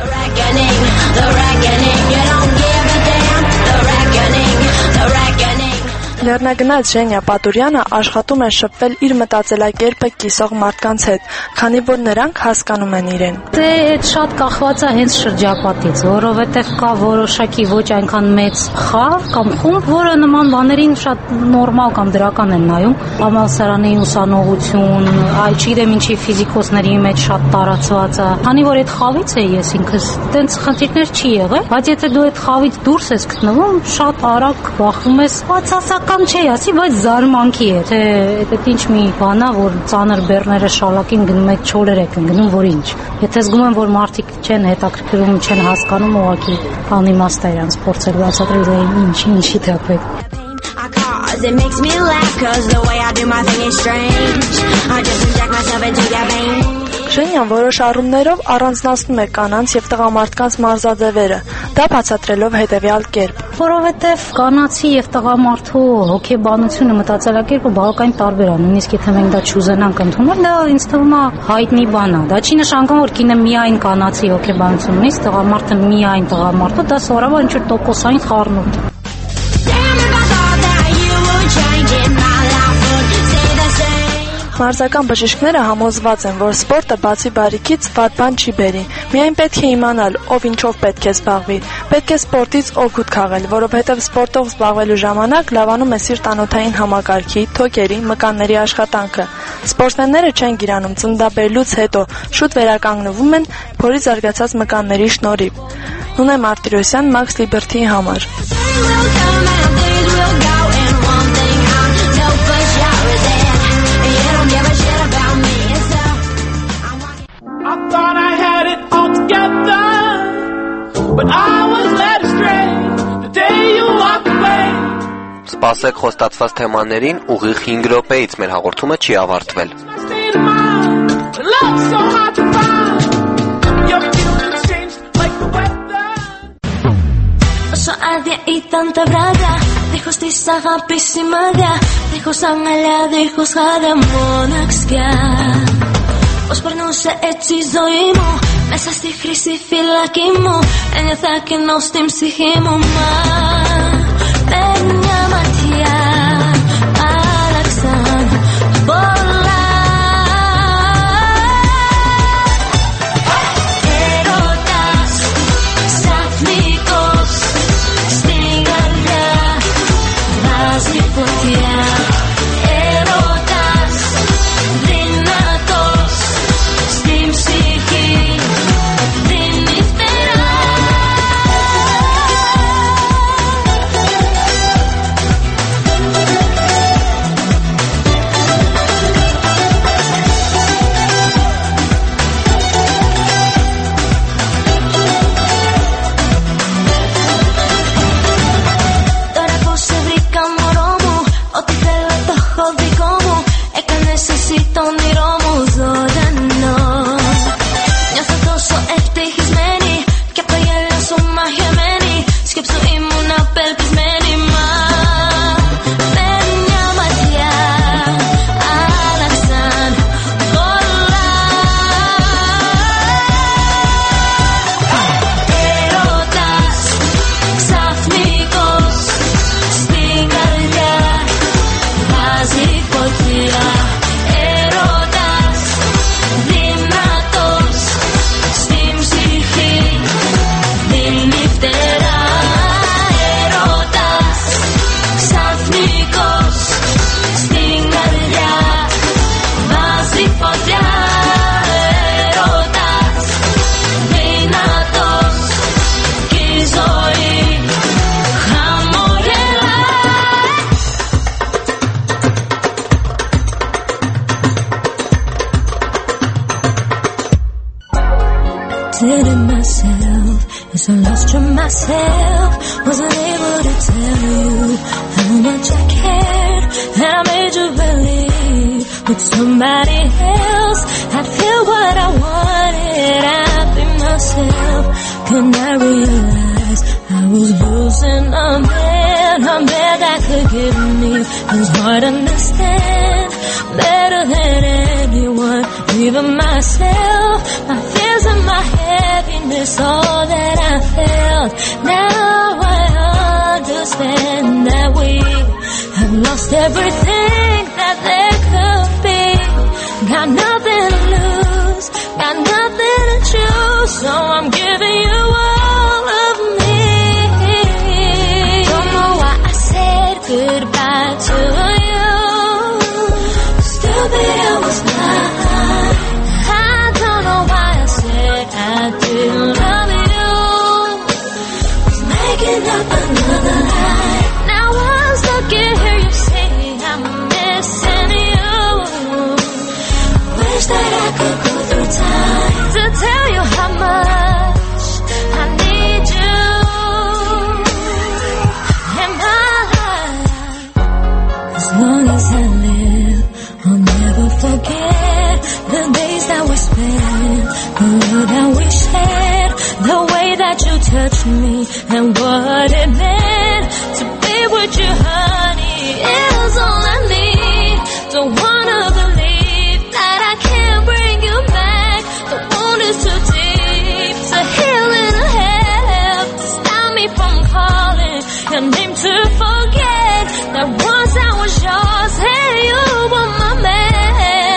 Լեռնագնաց Ժենյա Պատուրյանը աշխատում է շփվել իր մտածելակերպը կիսող մարդկանց հետ, քանի որ նրանք հասկանում են իրեն։ Դե այդ շատ կախված է հենց շրջապատից, որովհետև կա որոշակի ոչ այնքան մեծ խաղ կամ խումբ, որը նման բաներին շատ նորմալ կամ դրական են նայում, համալսարանի ուսանողություն, այ չգիտեմ ինչի ֆիզիկոսների մեջ շատ տարածված է։ Քանի որ այդ խաղից է ես ինքս, տենց խնդիրներ չի եղել, բայց եթե դու այդ խաղից դուրս ես գտնվում, շատ արագ բախվում ես բացասական չի ասի, բայց զարմանքի է, թե այդ ինչ մի բան է, որ ծանր բեռները շալակին գնում եք չորեր եք գնում, որ ինչ։ Եթե զգում եմ, որ մարդիկ չեն հետաքրքրում, չեն հասկանում, ուղղակի անիմաստ է իրանց փորձել բացատրել, թե ինչի թափեք։ It makes me laugh cause the way I do my thing is strange. I just inject myself into your veins. Ժենյան որոշ առումներով առանձնացնում է կանանց եւ տղամարդկանց մարզաձևերը, դա բացատրելով հետեւյալ կերպ. Որովհետեւ կանացի եւ տղամարդու հոգեբանությունը, մտածելակերպը բավական տարբեր է, նույնիսկ եթե մենք դա չուզենանք ընդունել, դա ինձ թվում է հայտնի բան է։ Դա չի նշանակում, որ կինը միայն կանացի հոգեբանություն ունի, տղամարդը միայն տղամարդու, դա սովորաբար ինչ-որ տոկոսային խառնուրդ։ Damn if I thought that you would Մարզական բժիշկները համոզված են, որ սպորտը բացի բարիքից վատ բան չի բերի։ Միայն պետք է իմանալ, ով ինչով պետք է զբաղվի։ Պետք է սպորտից օգուտ քաղել, որովհետև սպորտով զբաղվելու ժամանակ լավանում է սիրտ-անոթային համակարգի, թոքերի, մկանների աշխատանքը։ Սպորտսմենները չեն գիրանում, ծննդաբերելուց հետո շուտ վերականգնվում են փորի զարգացած մկանների շնորհիվ։ Նունե Մարտիրոսյան, Max Liberty համար։ I thought I had it all together, but I was led astray the day you walked away. Սպասեք խոստացված թեմաներին ուղիղ 5 րոպեից մեր հաղորդումը չի avարտվել։ State of mind, love so hard to find. Your feelings changed like the weather. Όσο άδεια ήταν τα βράδια, δίχως της αγάπης σημάδια, δίχως αγκαλιά, δίχως χάδια, μοναξιά. Πώς περνούσε έτσι η ζωή μου, μέσα στη χρυσή φυλακή μου, ένιωθα κενό στην ψυχή μου, μα με μια ματιά άλλαξαν πολλά. Έρωτας ξαφνικός στην καρδιά βάζει φωτιά. Έρωτας δυνατός στην ψυχή δίνει φτερά. Τώρα πως σε βρήκα μωρό μου, ό,τι θέλω το έχω δικό μου, έκανες εσύ το όνειρό μου ζωντανό. Νιώθω τόσο ευτυχισμένη κι απ' το γέλιο σου μαχαιμένη, σκέψου ήμουν απελπισμένη, μα με μια ματιά άλλαξαν πολλά. Έρωτας ξαφνικός στην καρδιά βάζει φωτιά. Έρωτας δυνατός στην ψυχή δίνει φτερά. Έρωτας ξαφνικός στην καρδιά βάζει φωτιά. Έρωτας δυνατός κι η ζωή χαμογελά. Did it myself as I lost to myself. Wasn't able to tell you how much I cared, and I made you believe with somebody else I'd feel what I wanted. I'd be myself. Couldn't I realize I was losing a man that could give me his heart, understand better than anyone, even myself. My fears and my happiness, all that I felt. Now I understand that we have lost everything that there could be. Got nothing to lose, got nothing to choose, so I'm giving you all of me. Don't know why I said goodbye to you. Stupid, it was mine. I don't know why I said I didn't love you. Was making up another lie. Now I'm stuck in here, you say I'm missing you. Wish that I could go through time to tell you how much I need you in my life. As long as I live, I'll never forget the days that we spent, the love that we shared, the way that you touched me, and what it meant to be with you, honey. It was all I need. Don't wanna believe that I can't bring you back. The wound is too deep to heal in a half, to stop me from calling your name, to forget that once I was yours and you were my man.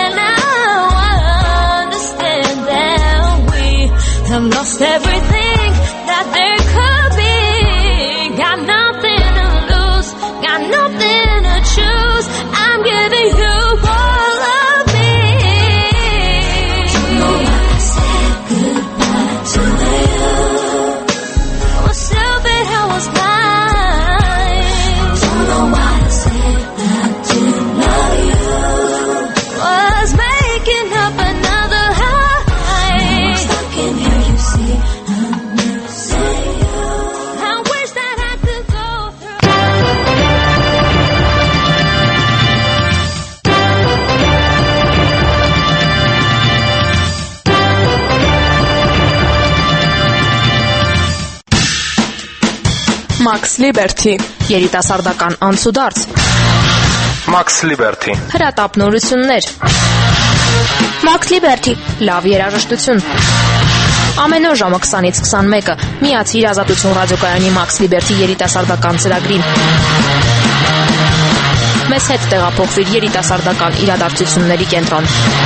It's everything that there could be. Got nothing to lose, got nothing to choose. I'm giving you all of me. Don't know why I said goodbye to you. Was stupid, I was blind. Don't know why I said I didn't love you. Was making up another high. Once I can hear you say I'll never say you. I wish that I could go Max Liberty, երիտասարդական անցուդարձ, Max Liberty, հրատապնորություններ, Max Liberty, լավ երաժշտություն։ Ամեն օր ժամը 20-ից 21-ը միացիր Ազատություն ռադիոկայանի Max Liberty երիտասարդական ծրագրին։ Մեզ հետ տեղափոխվիր երիտասարդական իրադարձությունների կենտրոն։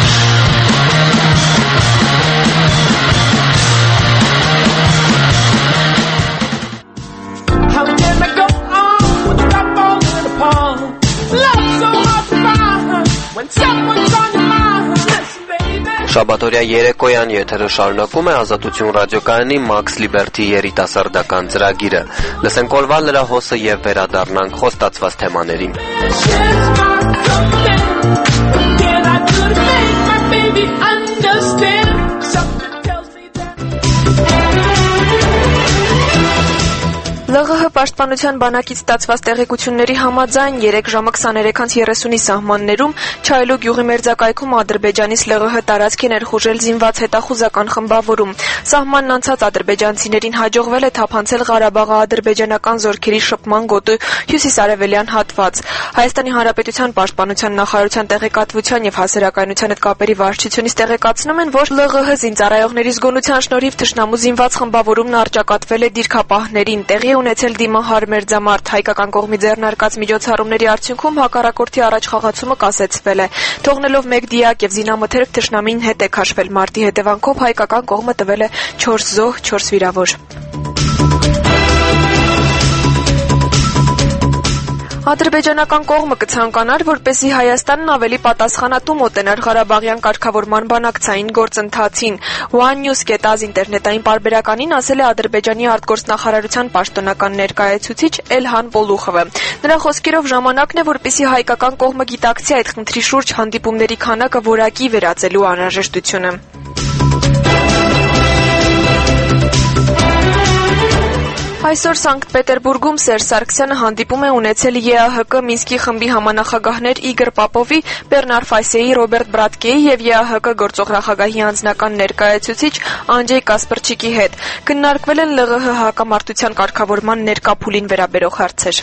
How can I go on when the cup falls in the palm? Love so hard to find when someone's on your mind. Listen, baby. Շաբաթօրյա երեկոյան եթերը շարունակում է Ազատություն ռադիոկայանի Max Liberty երիտասարդական ծրագիրը։ Լսենք օրվա լրահոսը եւ վերադառնանք խոստացված թեմաներին։ Can I do the thing my baby understand? Something tells me that. ԼՂՀ պաշտպանության բանակից ստացված տեղեկությունների համաձայն 3 ժամը 23:30-ի սահմաններում Չայլու գյուղի մերձակայքում Ադրբեջանից ԼՂՀ տարածքի ներխուժել զինված հետախուզական խմբավորում։ Սահմանն անցած ադրբեջանցիներին հաջողվել է թափանցել Ղարաբաղի ադրբեջանական զորքերի շփման գոտու հյուսիսարևելյան հատված։ Հայաստանի Հանրապետության պաշտպանության նախարարության տեղեկատվության եւ հասարակայնության հետ կապերի վարչությունից տեղեկացնում են, որ ԼՂՀ զինծառայողների զգոնության շնորհիվ թշնամու զինված խմբավորումն առճակատվել է դիրքապահներին։ Տեղի ունեցել դիմահար մերձամարտ, հայկական կողմի ձեռնարկած միջոցառումների արդյունքում հակառակորդի առաջխաղացումը կասեցվել է։ Թողնելով 1 դիակ եւ զինամթերք թշնամին հետ է քաշվել։ Մարտի հետևանքով հայկական կողմը տվել է 4 զոհ, 4 վիրավոր։ Ադրբեջանական կողմը կցանկանար, որպեսզի Հայաստանն ավելի պատասխանատու մոտենար Ղարաբաղյան կարգավորման բանակցային գործընթացին։ One News.az ինտերնետային պարբերականին ասել է Ադրբեջանի արտգործնախարարության պաշտոնական ներկայացուցիչ Էլհան Պոլուխովը։ Նրա խոսքերով ժամանակն է, որպեսզի հայկական կողմը գիտակցի այդ խնդրի շուրջ հանդիպումների քանակը որակի վերածելու անհրաժեշտությունը։ Այսօր Սանկտ Պետերբուրգում Սերժ Սարգսյանը հանդիպում է ունեցել ԵԱՀԿ Մինսկի խմբի համանախագահներ Իգոր Պապովի, Բեռնար Ֆայսեի, Ռոբերտ Բրատկեի եւ ԵԱՀԿ գործող նախագահի անձնական ներկայացուցիչ Անջեյ Կասպրչիկի հետ։ Քննարկվել են ԼՂՀ հակամարտության կարգավորման ներկա փուլին վերաբերող հարցեր։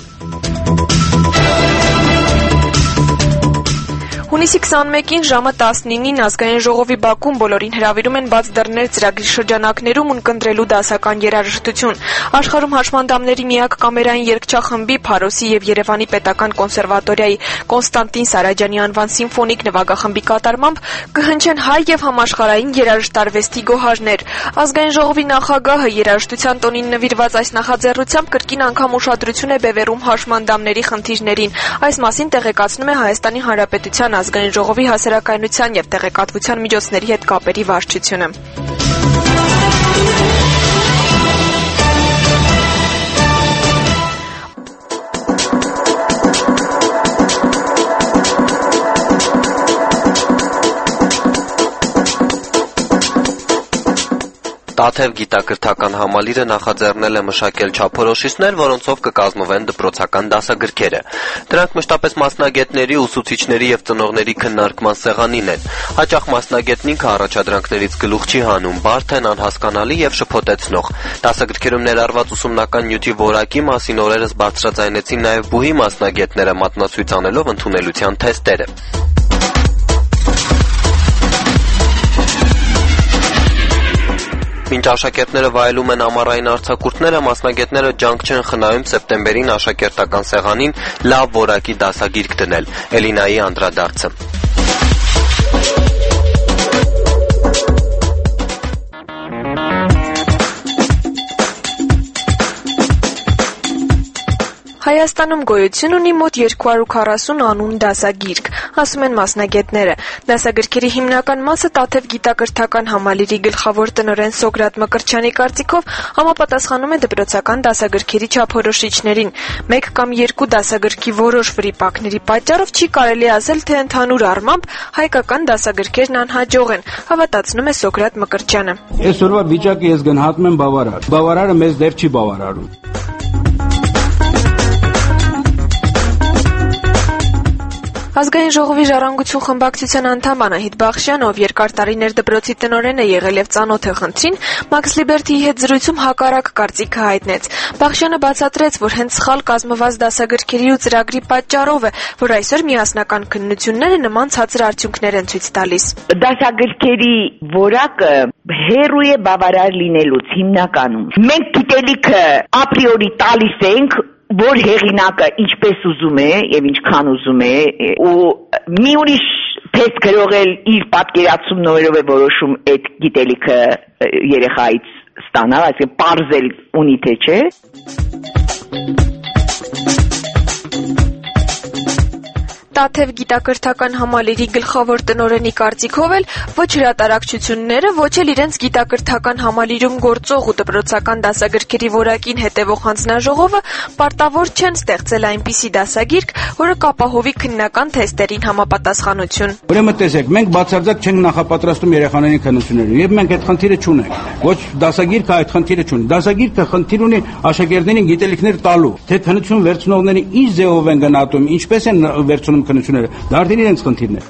Հունիսի 21-ին ժամը 19-ին ազգային ժողովի բակում բոլորին հրավիրում են բաց դռներ ծրագրի շրջանակներում ունկնդրելու դասական երաժշտություն։ Աշխարհում հաշմանդամների միակ կամերային երգչախմբի Փարոսի եւ Երևանի պետական կոնսերվատորիայի Կոնստանտին Սարաջյանի անվան սիմֆոնիկ նվագախմբի կատարմամբ կհնչեն հայ եւ համաշխարհային երաժշտարվեստի գոհարներ։ Ազգային ժողովի նախագահը երաժշտության տոնին նվիրված այս նախաձեռնությամբ կրկին անգամ ուշադրություն է բևեռում հաշմանդամների խնդիրներին։ Այս մասին տեղեկացնում է Հայաստանի Հանրապետության ազգային ժողովի հասարակայնության եւ տեղեկատվության միջոցների հետ կապերի վարչությունը։ Տաթև գիտակրթական համալիրը նախաձեռնել է մշակել չափորոշիչներ, որոնցով կկազմվեն դպրոցական դասագրքերը։ Դրանք մշտապես մասնագետների, ուսուցիչների եւ ծնողների քննարկման սեղանին են։ Հաճախ մասնագետն ինքը առաջադրանքներից գլուխ չի հանում, բարդ են, անհասկանալի եւ շփոթեցնող։ Դասագրքերում ներառված ուսումնական նյութի որակի մասին օրերս բարձրաձայնեցին նաեւ բուհի մասնագետները, մատնացույց անելով ընդունելության թեստերը։ Մինչ աշակերտները վայելում են ամառային արձակուրդները, մասնագետները ջանք չեն խնայում սեպտեմբերին աշակերտական սեղանին լավ որակի դասագիրք դնել։ Էլինայի անդրադարձը։ Հայաստանում գոյություն ունի մոտ 240 անուն դասագիրք, ասում են մասնագետները։ Դասագրքերի հիմնական մասը Տաթև գիտակրթական համալիրի գլխավոր տնօրեն Սոկրատ Մկրտչյանի կարծիքով համապատասխանում է դպրոցական դասագրքերի չափորոշիչներին։ 1 կամ 2 դասագրքի որոշ վրիպակների պատճառով չի կարելի ասել, թե ընդհանուր առմամբ հայկական դասագրքերն անհաջող են, հավատացնում է Սոկրատ Մկրտչյանը։ Այսօրվա վիճակը ես գնահատում եմ բավարար։ Բավարարը մեզ դեռ չի բավարարում։ Ազգային ժողովի ժառանգություն խմբակցության անդամ Անահիտ Բախշյան, ով երկար տարիներ դպրոցի տնօրեն է եղել եւ ծանոթ է խնդրին, Max Liberty-ի հետ զրույցում հակառակ կարծիքը հայտնեց։ Բախշյանը բացատրեց, որ հենց սխալ կազմված դասագրքերի ու ծրագրի պատճառով է, որ այսօր միասնական քննությունները նման ցածր արդյունքներ են ցույց տալիս։ Դասագրքերի որակը հերույ է բավարար լինելուց հիմնականում։ Մենք գիտելիքը ապրիորի տալիս ենք, որ հեղինակը ինչպես ուզում է եւ ինչքան ուզում է, ու մի ուրիշ թեստ գրողել իր պատկերացումներով է որոշում այդ գիտելիքը երեխայից ստանալ, այսինքն պարզել ունի թե չէ։ Տաթև գիտակրթական համալիրի գլխավոր տնօրենի կարծիքով էլ ոչ հրատարակչությունները, ոչ էլ իրենց գիտակրթական համալիրում գործող ու դպրոցական դասագրքերի որակին հետևող հանձնաժողովը պարտավոր չեն ստեղծել այնպիսի դասագիրք, որը կապահովի քննական թեստերին համապատասխանություն։ Ուրեմն տեսեք, մենք բացարձակ չենք նախապատրաստում երեխաների քննությունները, եւ մենք այդ խնդիրը չունենք։ Ոչ դասագիրքը այդ խնդիրը չունի։ Դասագիրքը խնդիր ունի աշակերտներին գիտելիքներ տալու, թե քննություն վերցնողները ինչ ձևով են գնահատում, ինչպես են վերցնում քննությունները, դա արդեն իրենց խնդիրն է։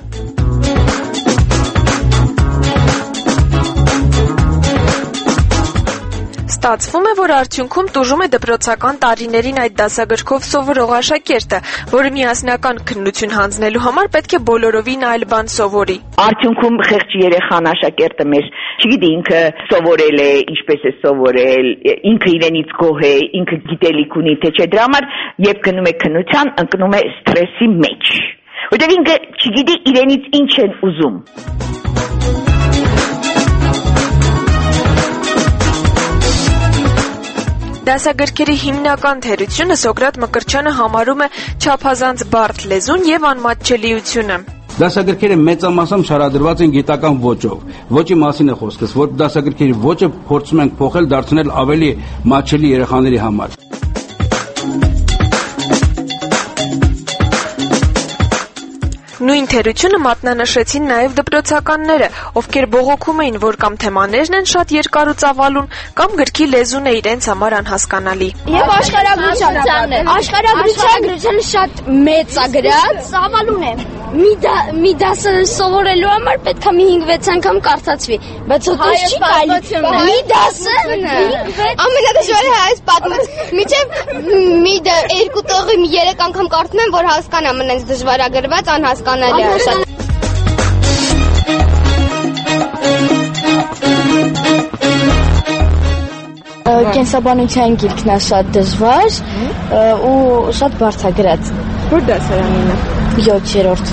Ստացվում է, որ արդյունքում տուժում է դպրոցական տարիներին այդ դասագրքով սովորող աշակերտը, որը միասնական քննություն հանձնելու համար պետք է բոլորովին այլ բան սովորի։ Արդյունքում խեղճ երեխան աշակերտը մեր, չգիտի, ինքը սովորել է, ինչպես է սովորել, ինքը իրենից գոհ է, ինքը գիտելիք ունի, թե չէ, դրա համար երբ գնում է քննության, ընկնում է սթրեսի մեջ, որտեղ ինքը չգիտի իրենից ինչ են ուզում։ Դասագրքերի հիմնական թերությունը Սոկրատ Մկրտչյանը համարում է չափազանց բարդ լեզուն եւ անմատչելիությունը։ Դասագրքերը մեծամասամբ շարադրված են գիտական ոճով։ Ոճի մասին է խոսքս, որ դասագրքերի ոճը փորձում ենք փոխել, դարձնել ավելի մատչելի երեխաների համար։ Նույն թերությունը մատնանշեցին նաև դպրոցականները, ովքեր բողոքում էին, որ կամ թեմաներն են շատ երկար ու ծավալուն, կամ գրքի լեզուն է իրենց համար անհասկանալի։ Եվ աշխարհագրությունը շատ մեծ է գրած, ծավալուն է։ Մի դասը սովորելու համար պետք է մի 5-6 անգամ կարդացվի, բայց հետո չի կարելի։ Մի դասը ամենադժվարը այս պատմած։ Մինչև մի 2 տողի 3 անգամ կարդում եմ, որ հասկանամ, այնց դժվարագրված, անհասկանալի է շատ։ Կենսաբանության գիրքն է շատ դժվար ու շատ բարձրագրած։ Որ դասարանին է։ 7-րդ։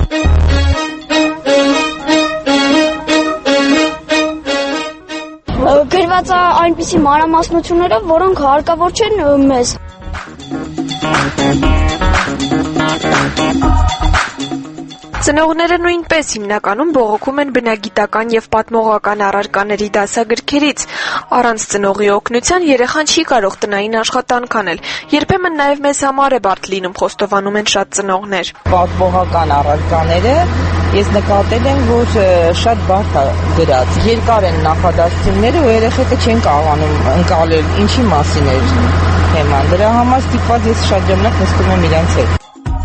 Գրված է այնպիսի մանրամասնություններով, որոնք հարկավոր չեն մեզ։ Ծնողները նույնպես հիմնականում բողոքում են բնագիտական եւ պատմողական առարկաների դասագրքերից։ Առանց ծնողի օգնության երեխան չի կարող տնային աշխատանք անել։ Երբեմն նաեւ մեզ համար է բարդ լինում, խոստովանում են շատ ծնողներ։ Պատմողական առարկաները ես նկատել եմ, որ շատ բարդ է գրած։ Երկար են նախադասությունները ու երեխեքը չեն կարողանում ընկալել ինչի մասին է թեման։ Դրա համար ստիպված ես շատ ժամանակ նստում եմ իրենց հետ։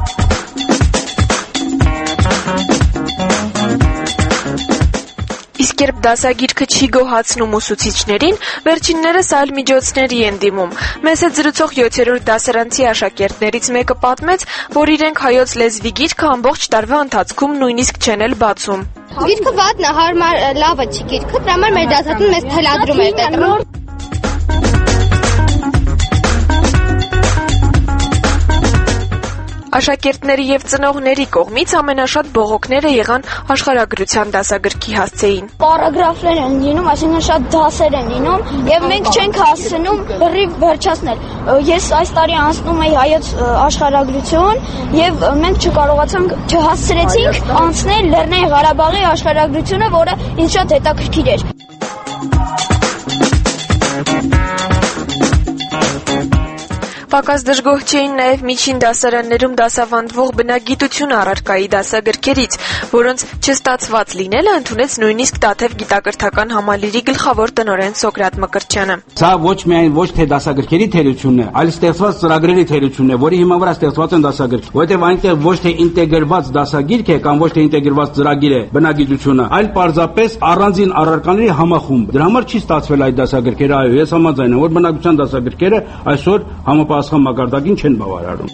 Իսկ երբ դասագիրքը չի գոհացնում ուսուցիչներին, վերջիններս այլ միջոցների են դիմում։ Մեզ հետ զրուցող 7-րդ դասարանցի աշակերտներից մեկը պատմեց, որ իրենք հայոց լեզվի գիրքը ամբողջ տարվա ընթացքում նույնիսկ չեն էլ բացում։ Գիրքը վատն է, հարմար լավը չի գիրքը, դրա համար մեր դասատուն մեզ թելադրում էր դեռ։ Աշակերտների եւ ծնողների կողմից ամենաշատ բողոքները եղան աշխարհագրության դասագրքի հասցեին։ Պարագրաֆներ են լինում, այսինքն շատ դասեր են լինում եւ մենք չենք հասցնում լրիվ վերջացնել։ Ես այս տարի անցնում էի հայոց աշխարհագրություն եւ մենք չհասցրեցինք անցնել Լեռնային Ղարաբաղի աշխարհագրությունը, որը ինձ շատ հետաքրքիր էր։ Պակաս դժգոհ չէին նաև միջին դասարաններում դասավանդվող բնագիտություն առարկայի դասագրքերից, որոնց չստացված լինելը ընդունեց նույնիսկ Տաթև գիտակրթական համալիրի գլխավոր տնօրեն Սոկրատ Մկրտչյանը։ Սա ոչ թե դասագրքերի թերությունն է, այլ ստեղծված ծրագրերի թերությունն է, որի հիման վրա ստեղծված են դասագրք, որովհետև այնտեղ ոչ թե ինտեգրված դասագիրք է կամ ոչ թե ինտեգրված ծրագիր է բնագիտությունը, այլ պարզապես առանձին առարկաների համախումբ։ Դրա համար չի ստացվել այդ դասագրքերը, այո, ես համաձայն եմ, որ բնագիտության դասագրքերը այսօր համապատասխան մակարդակին չեն բավարարում։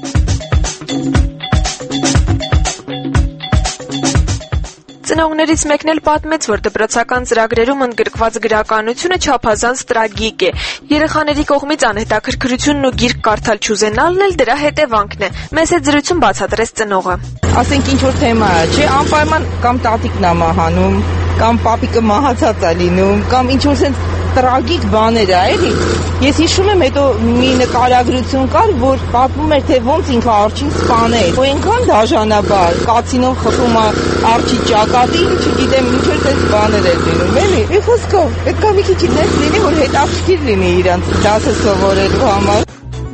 Ծնողներից մեկն էլ պատմեց, որ դպրոցական ծրագրերում ընդգրկված գրականությունը չափազանց տրագիկ է։ Երեխաների կողմից անհետաքրքրությունն ու գիրք կարդալ չուզենալն էլ դրա հետևանքն է։ Մեծ հետ զրույցում բացատրեց ծնողը։ Ասենք ինչ որ թեմա է, չէ, անպայման կամ տատիկն է մահանում, կամ պապիկը մահացած է լինում, կամ ինչ որ sense տրագիկ բաներ է, էլի։ Ես հիշում եմ, հետո մի նկարագրություն կար, որ պատմում էր, թե ոնց ինքը արջին սպաներ։ Ու այնքան դաժանաբար, կացինով խփում է արջի ճակատին, չգիտեմ, ինչ որ sense բաներ էր լինում, էլի։ Մի խոսքով, պետք է մի քիչ ինձ լինի, որ հետաքրքիր լինի իրանց դասը սովորելու համար։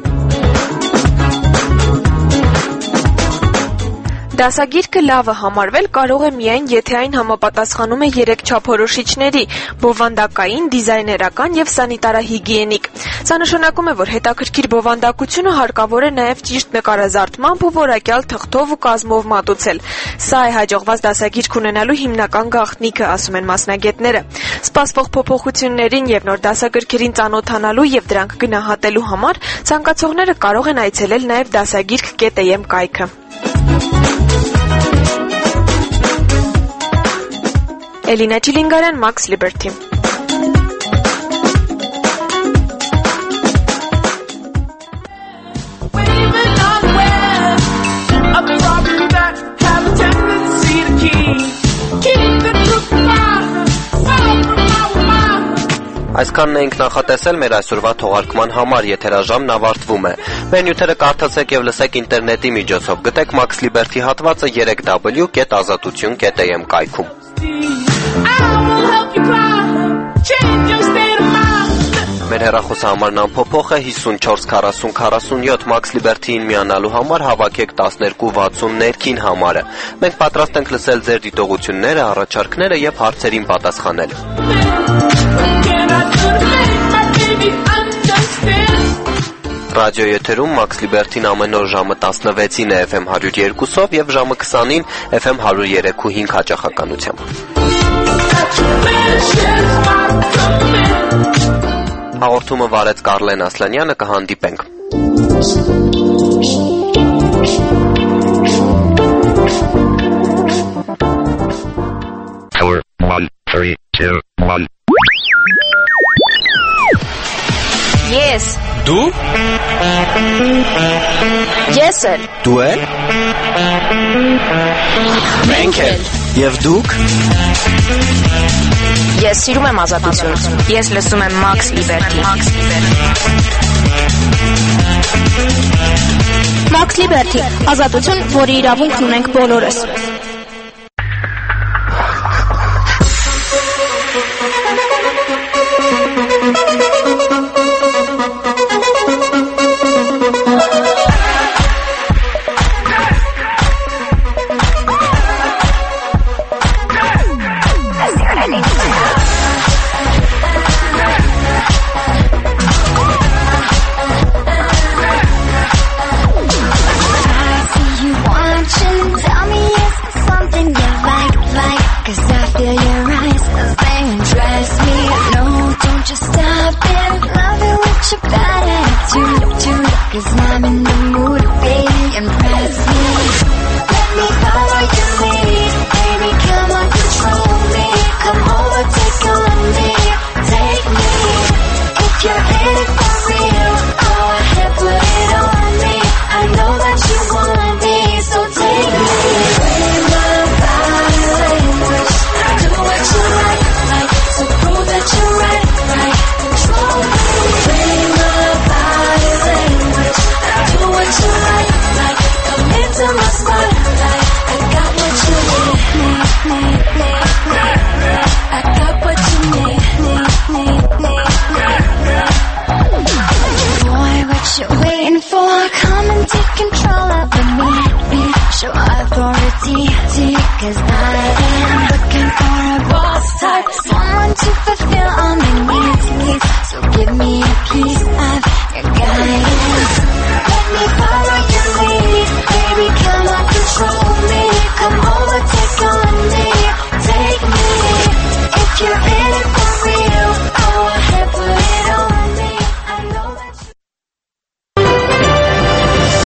Դասագիրքը լավը համարվել կարող է միայն, եթե այն համապատասխանում է 3 չափորոշիչների՝ բովանդակային, դիզայներական եւ սանիտարահիգիենիկ։ Սա նշանակում է, որ հետաքրքիր բովանդակությունը հարկավոր է նաեւ ճիշտ նկարազարդմամբ ու որակյալ թղթով ու կազմով մատուցել։ Սա է հաջողված դասագիրք ունենալու հիմնական գաղտնիքը, ասում են մասնագետները։ Սպասվող փոփոխություններին եւ նոր դասագրքերին ծանոթանալու եւ դրանք գնահատելու համար ցանկացողները կարող են այցելել նաեւ դասագիրք.am կայքը։ Էլինա Չիլինգարյան, Max Liberty։ Այսքանն էինք նախատեսել մեր այսօրվա թողարկման համար, եթերաժամն ավարտվում է։ Մեր նյութերը կարդացեք եւ լսեք ինտերնետի միջոցով։ Գտեք Max Liberty հատվածը 3w.azatutun.am կայքում։ Մեր հեռախոսահամարն անփոփոխ է 54 40 47 Max Liberty-ին միանալու համար հավաքեք 1260 ներքին համարը։ Մենք պատրաստ ենք լսել ձեր դիտողությունները, առաջարկները եւ հարցերին պատասխանել։ Ռադիո եթերում Max Liberty-ն ամեն օր ժամը 16-ին է FM 102-ով եւ ժամը 20-ին FM 103.5 հաճախականությամբ։ Հաղորդումը վարեց Կարլեն Ասլանյանը, կհանդիպենք։ Power 1 3 2 1 Yes. Դու? Ես էլ։ Դու էլ? Մենք էլ։ Եվ դուք? Ես սիրում եմ ազատություն։ Ես լսում եմ Max Liberty։ Max Liberty, ազատություն, որի իրավունքն ունենք բոլորս։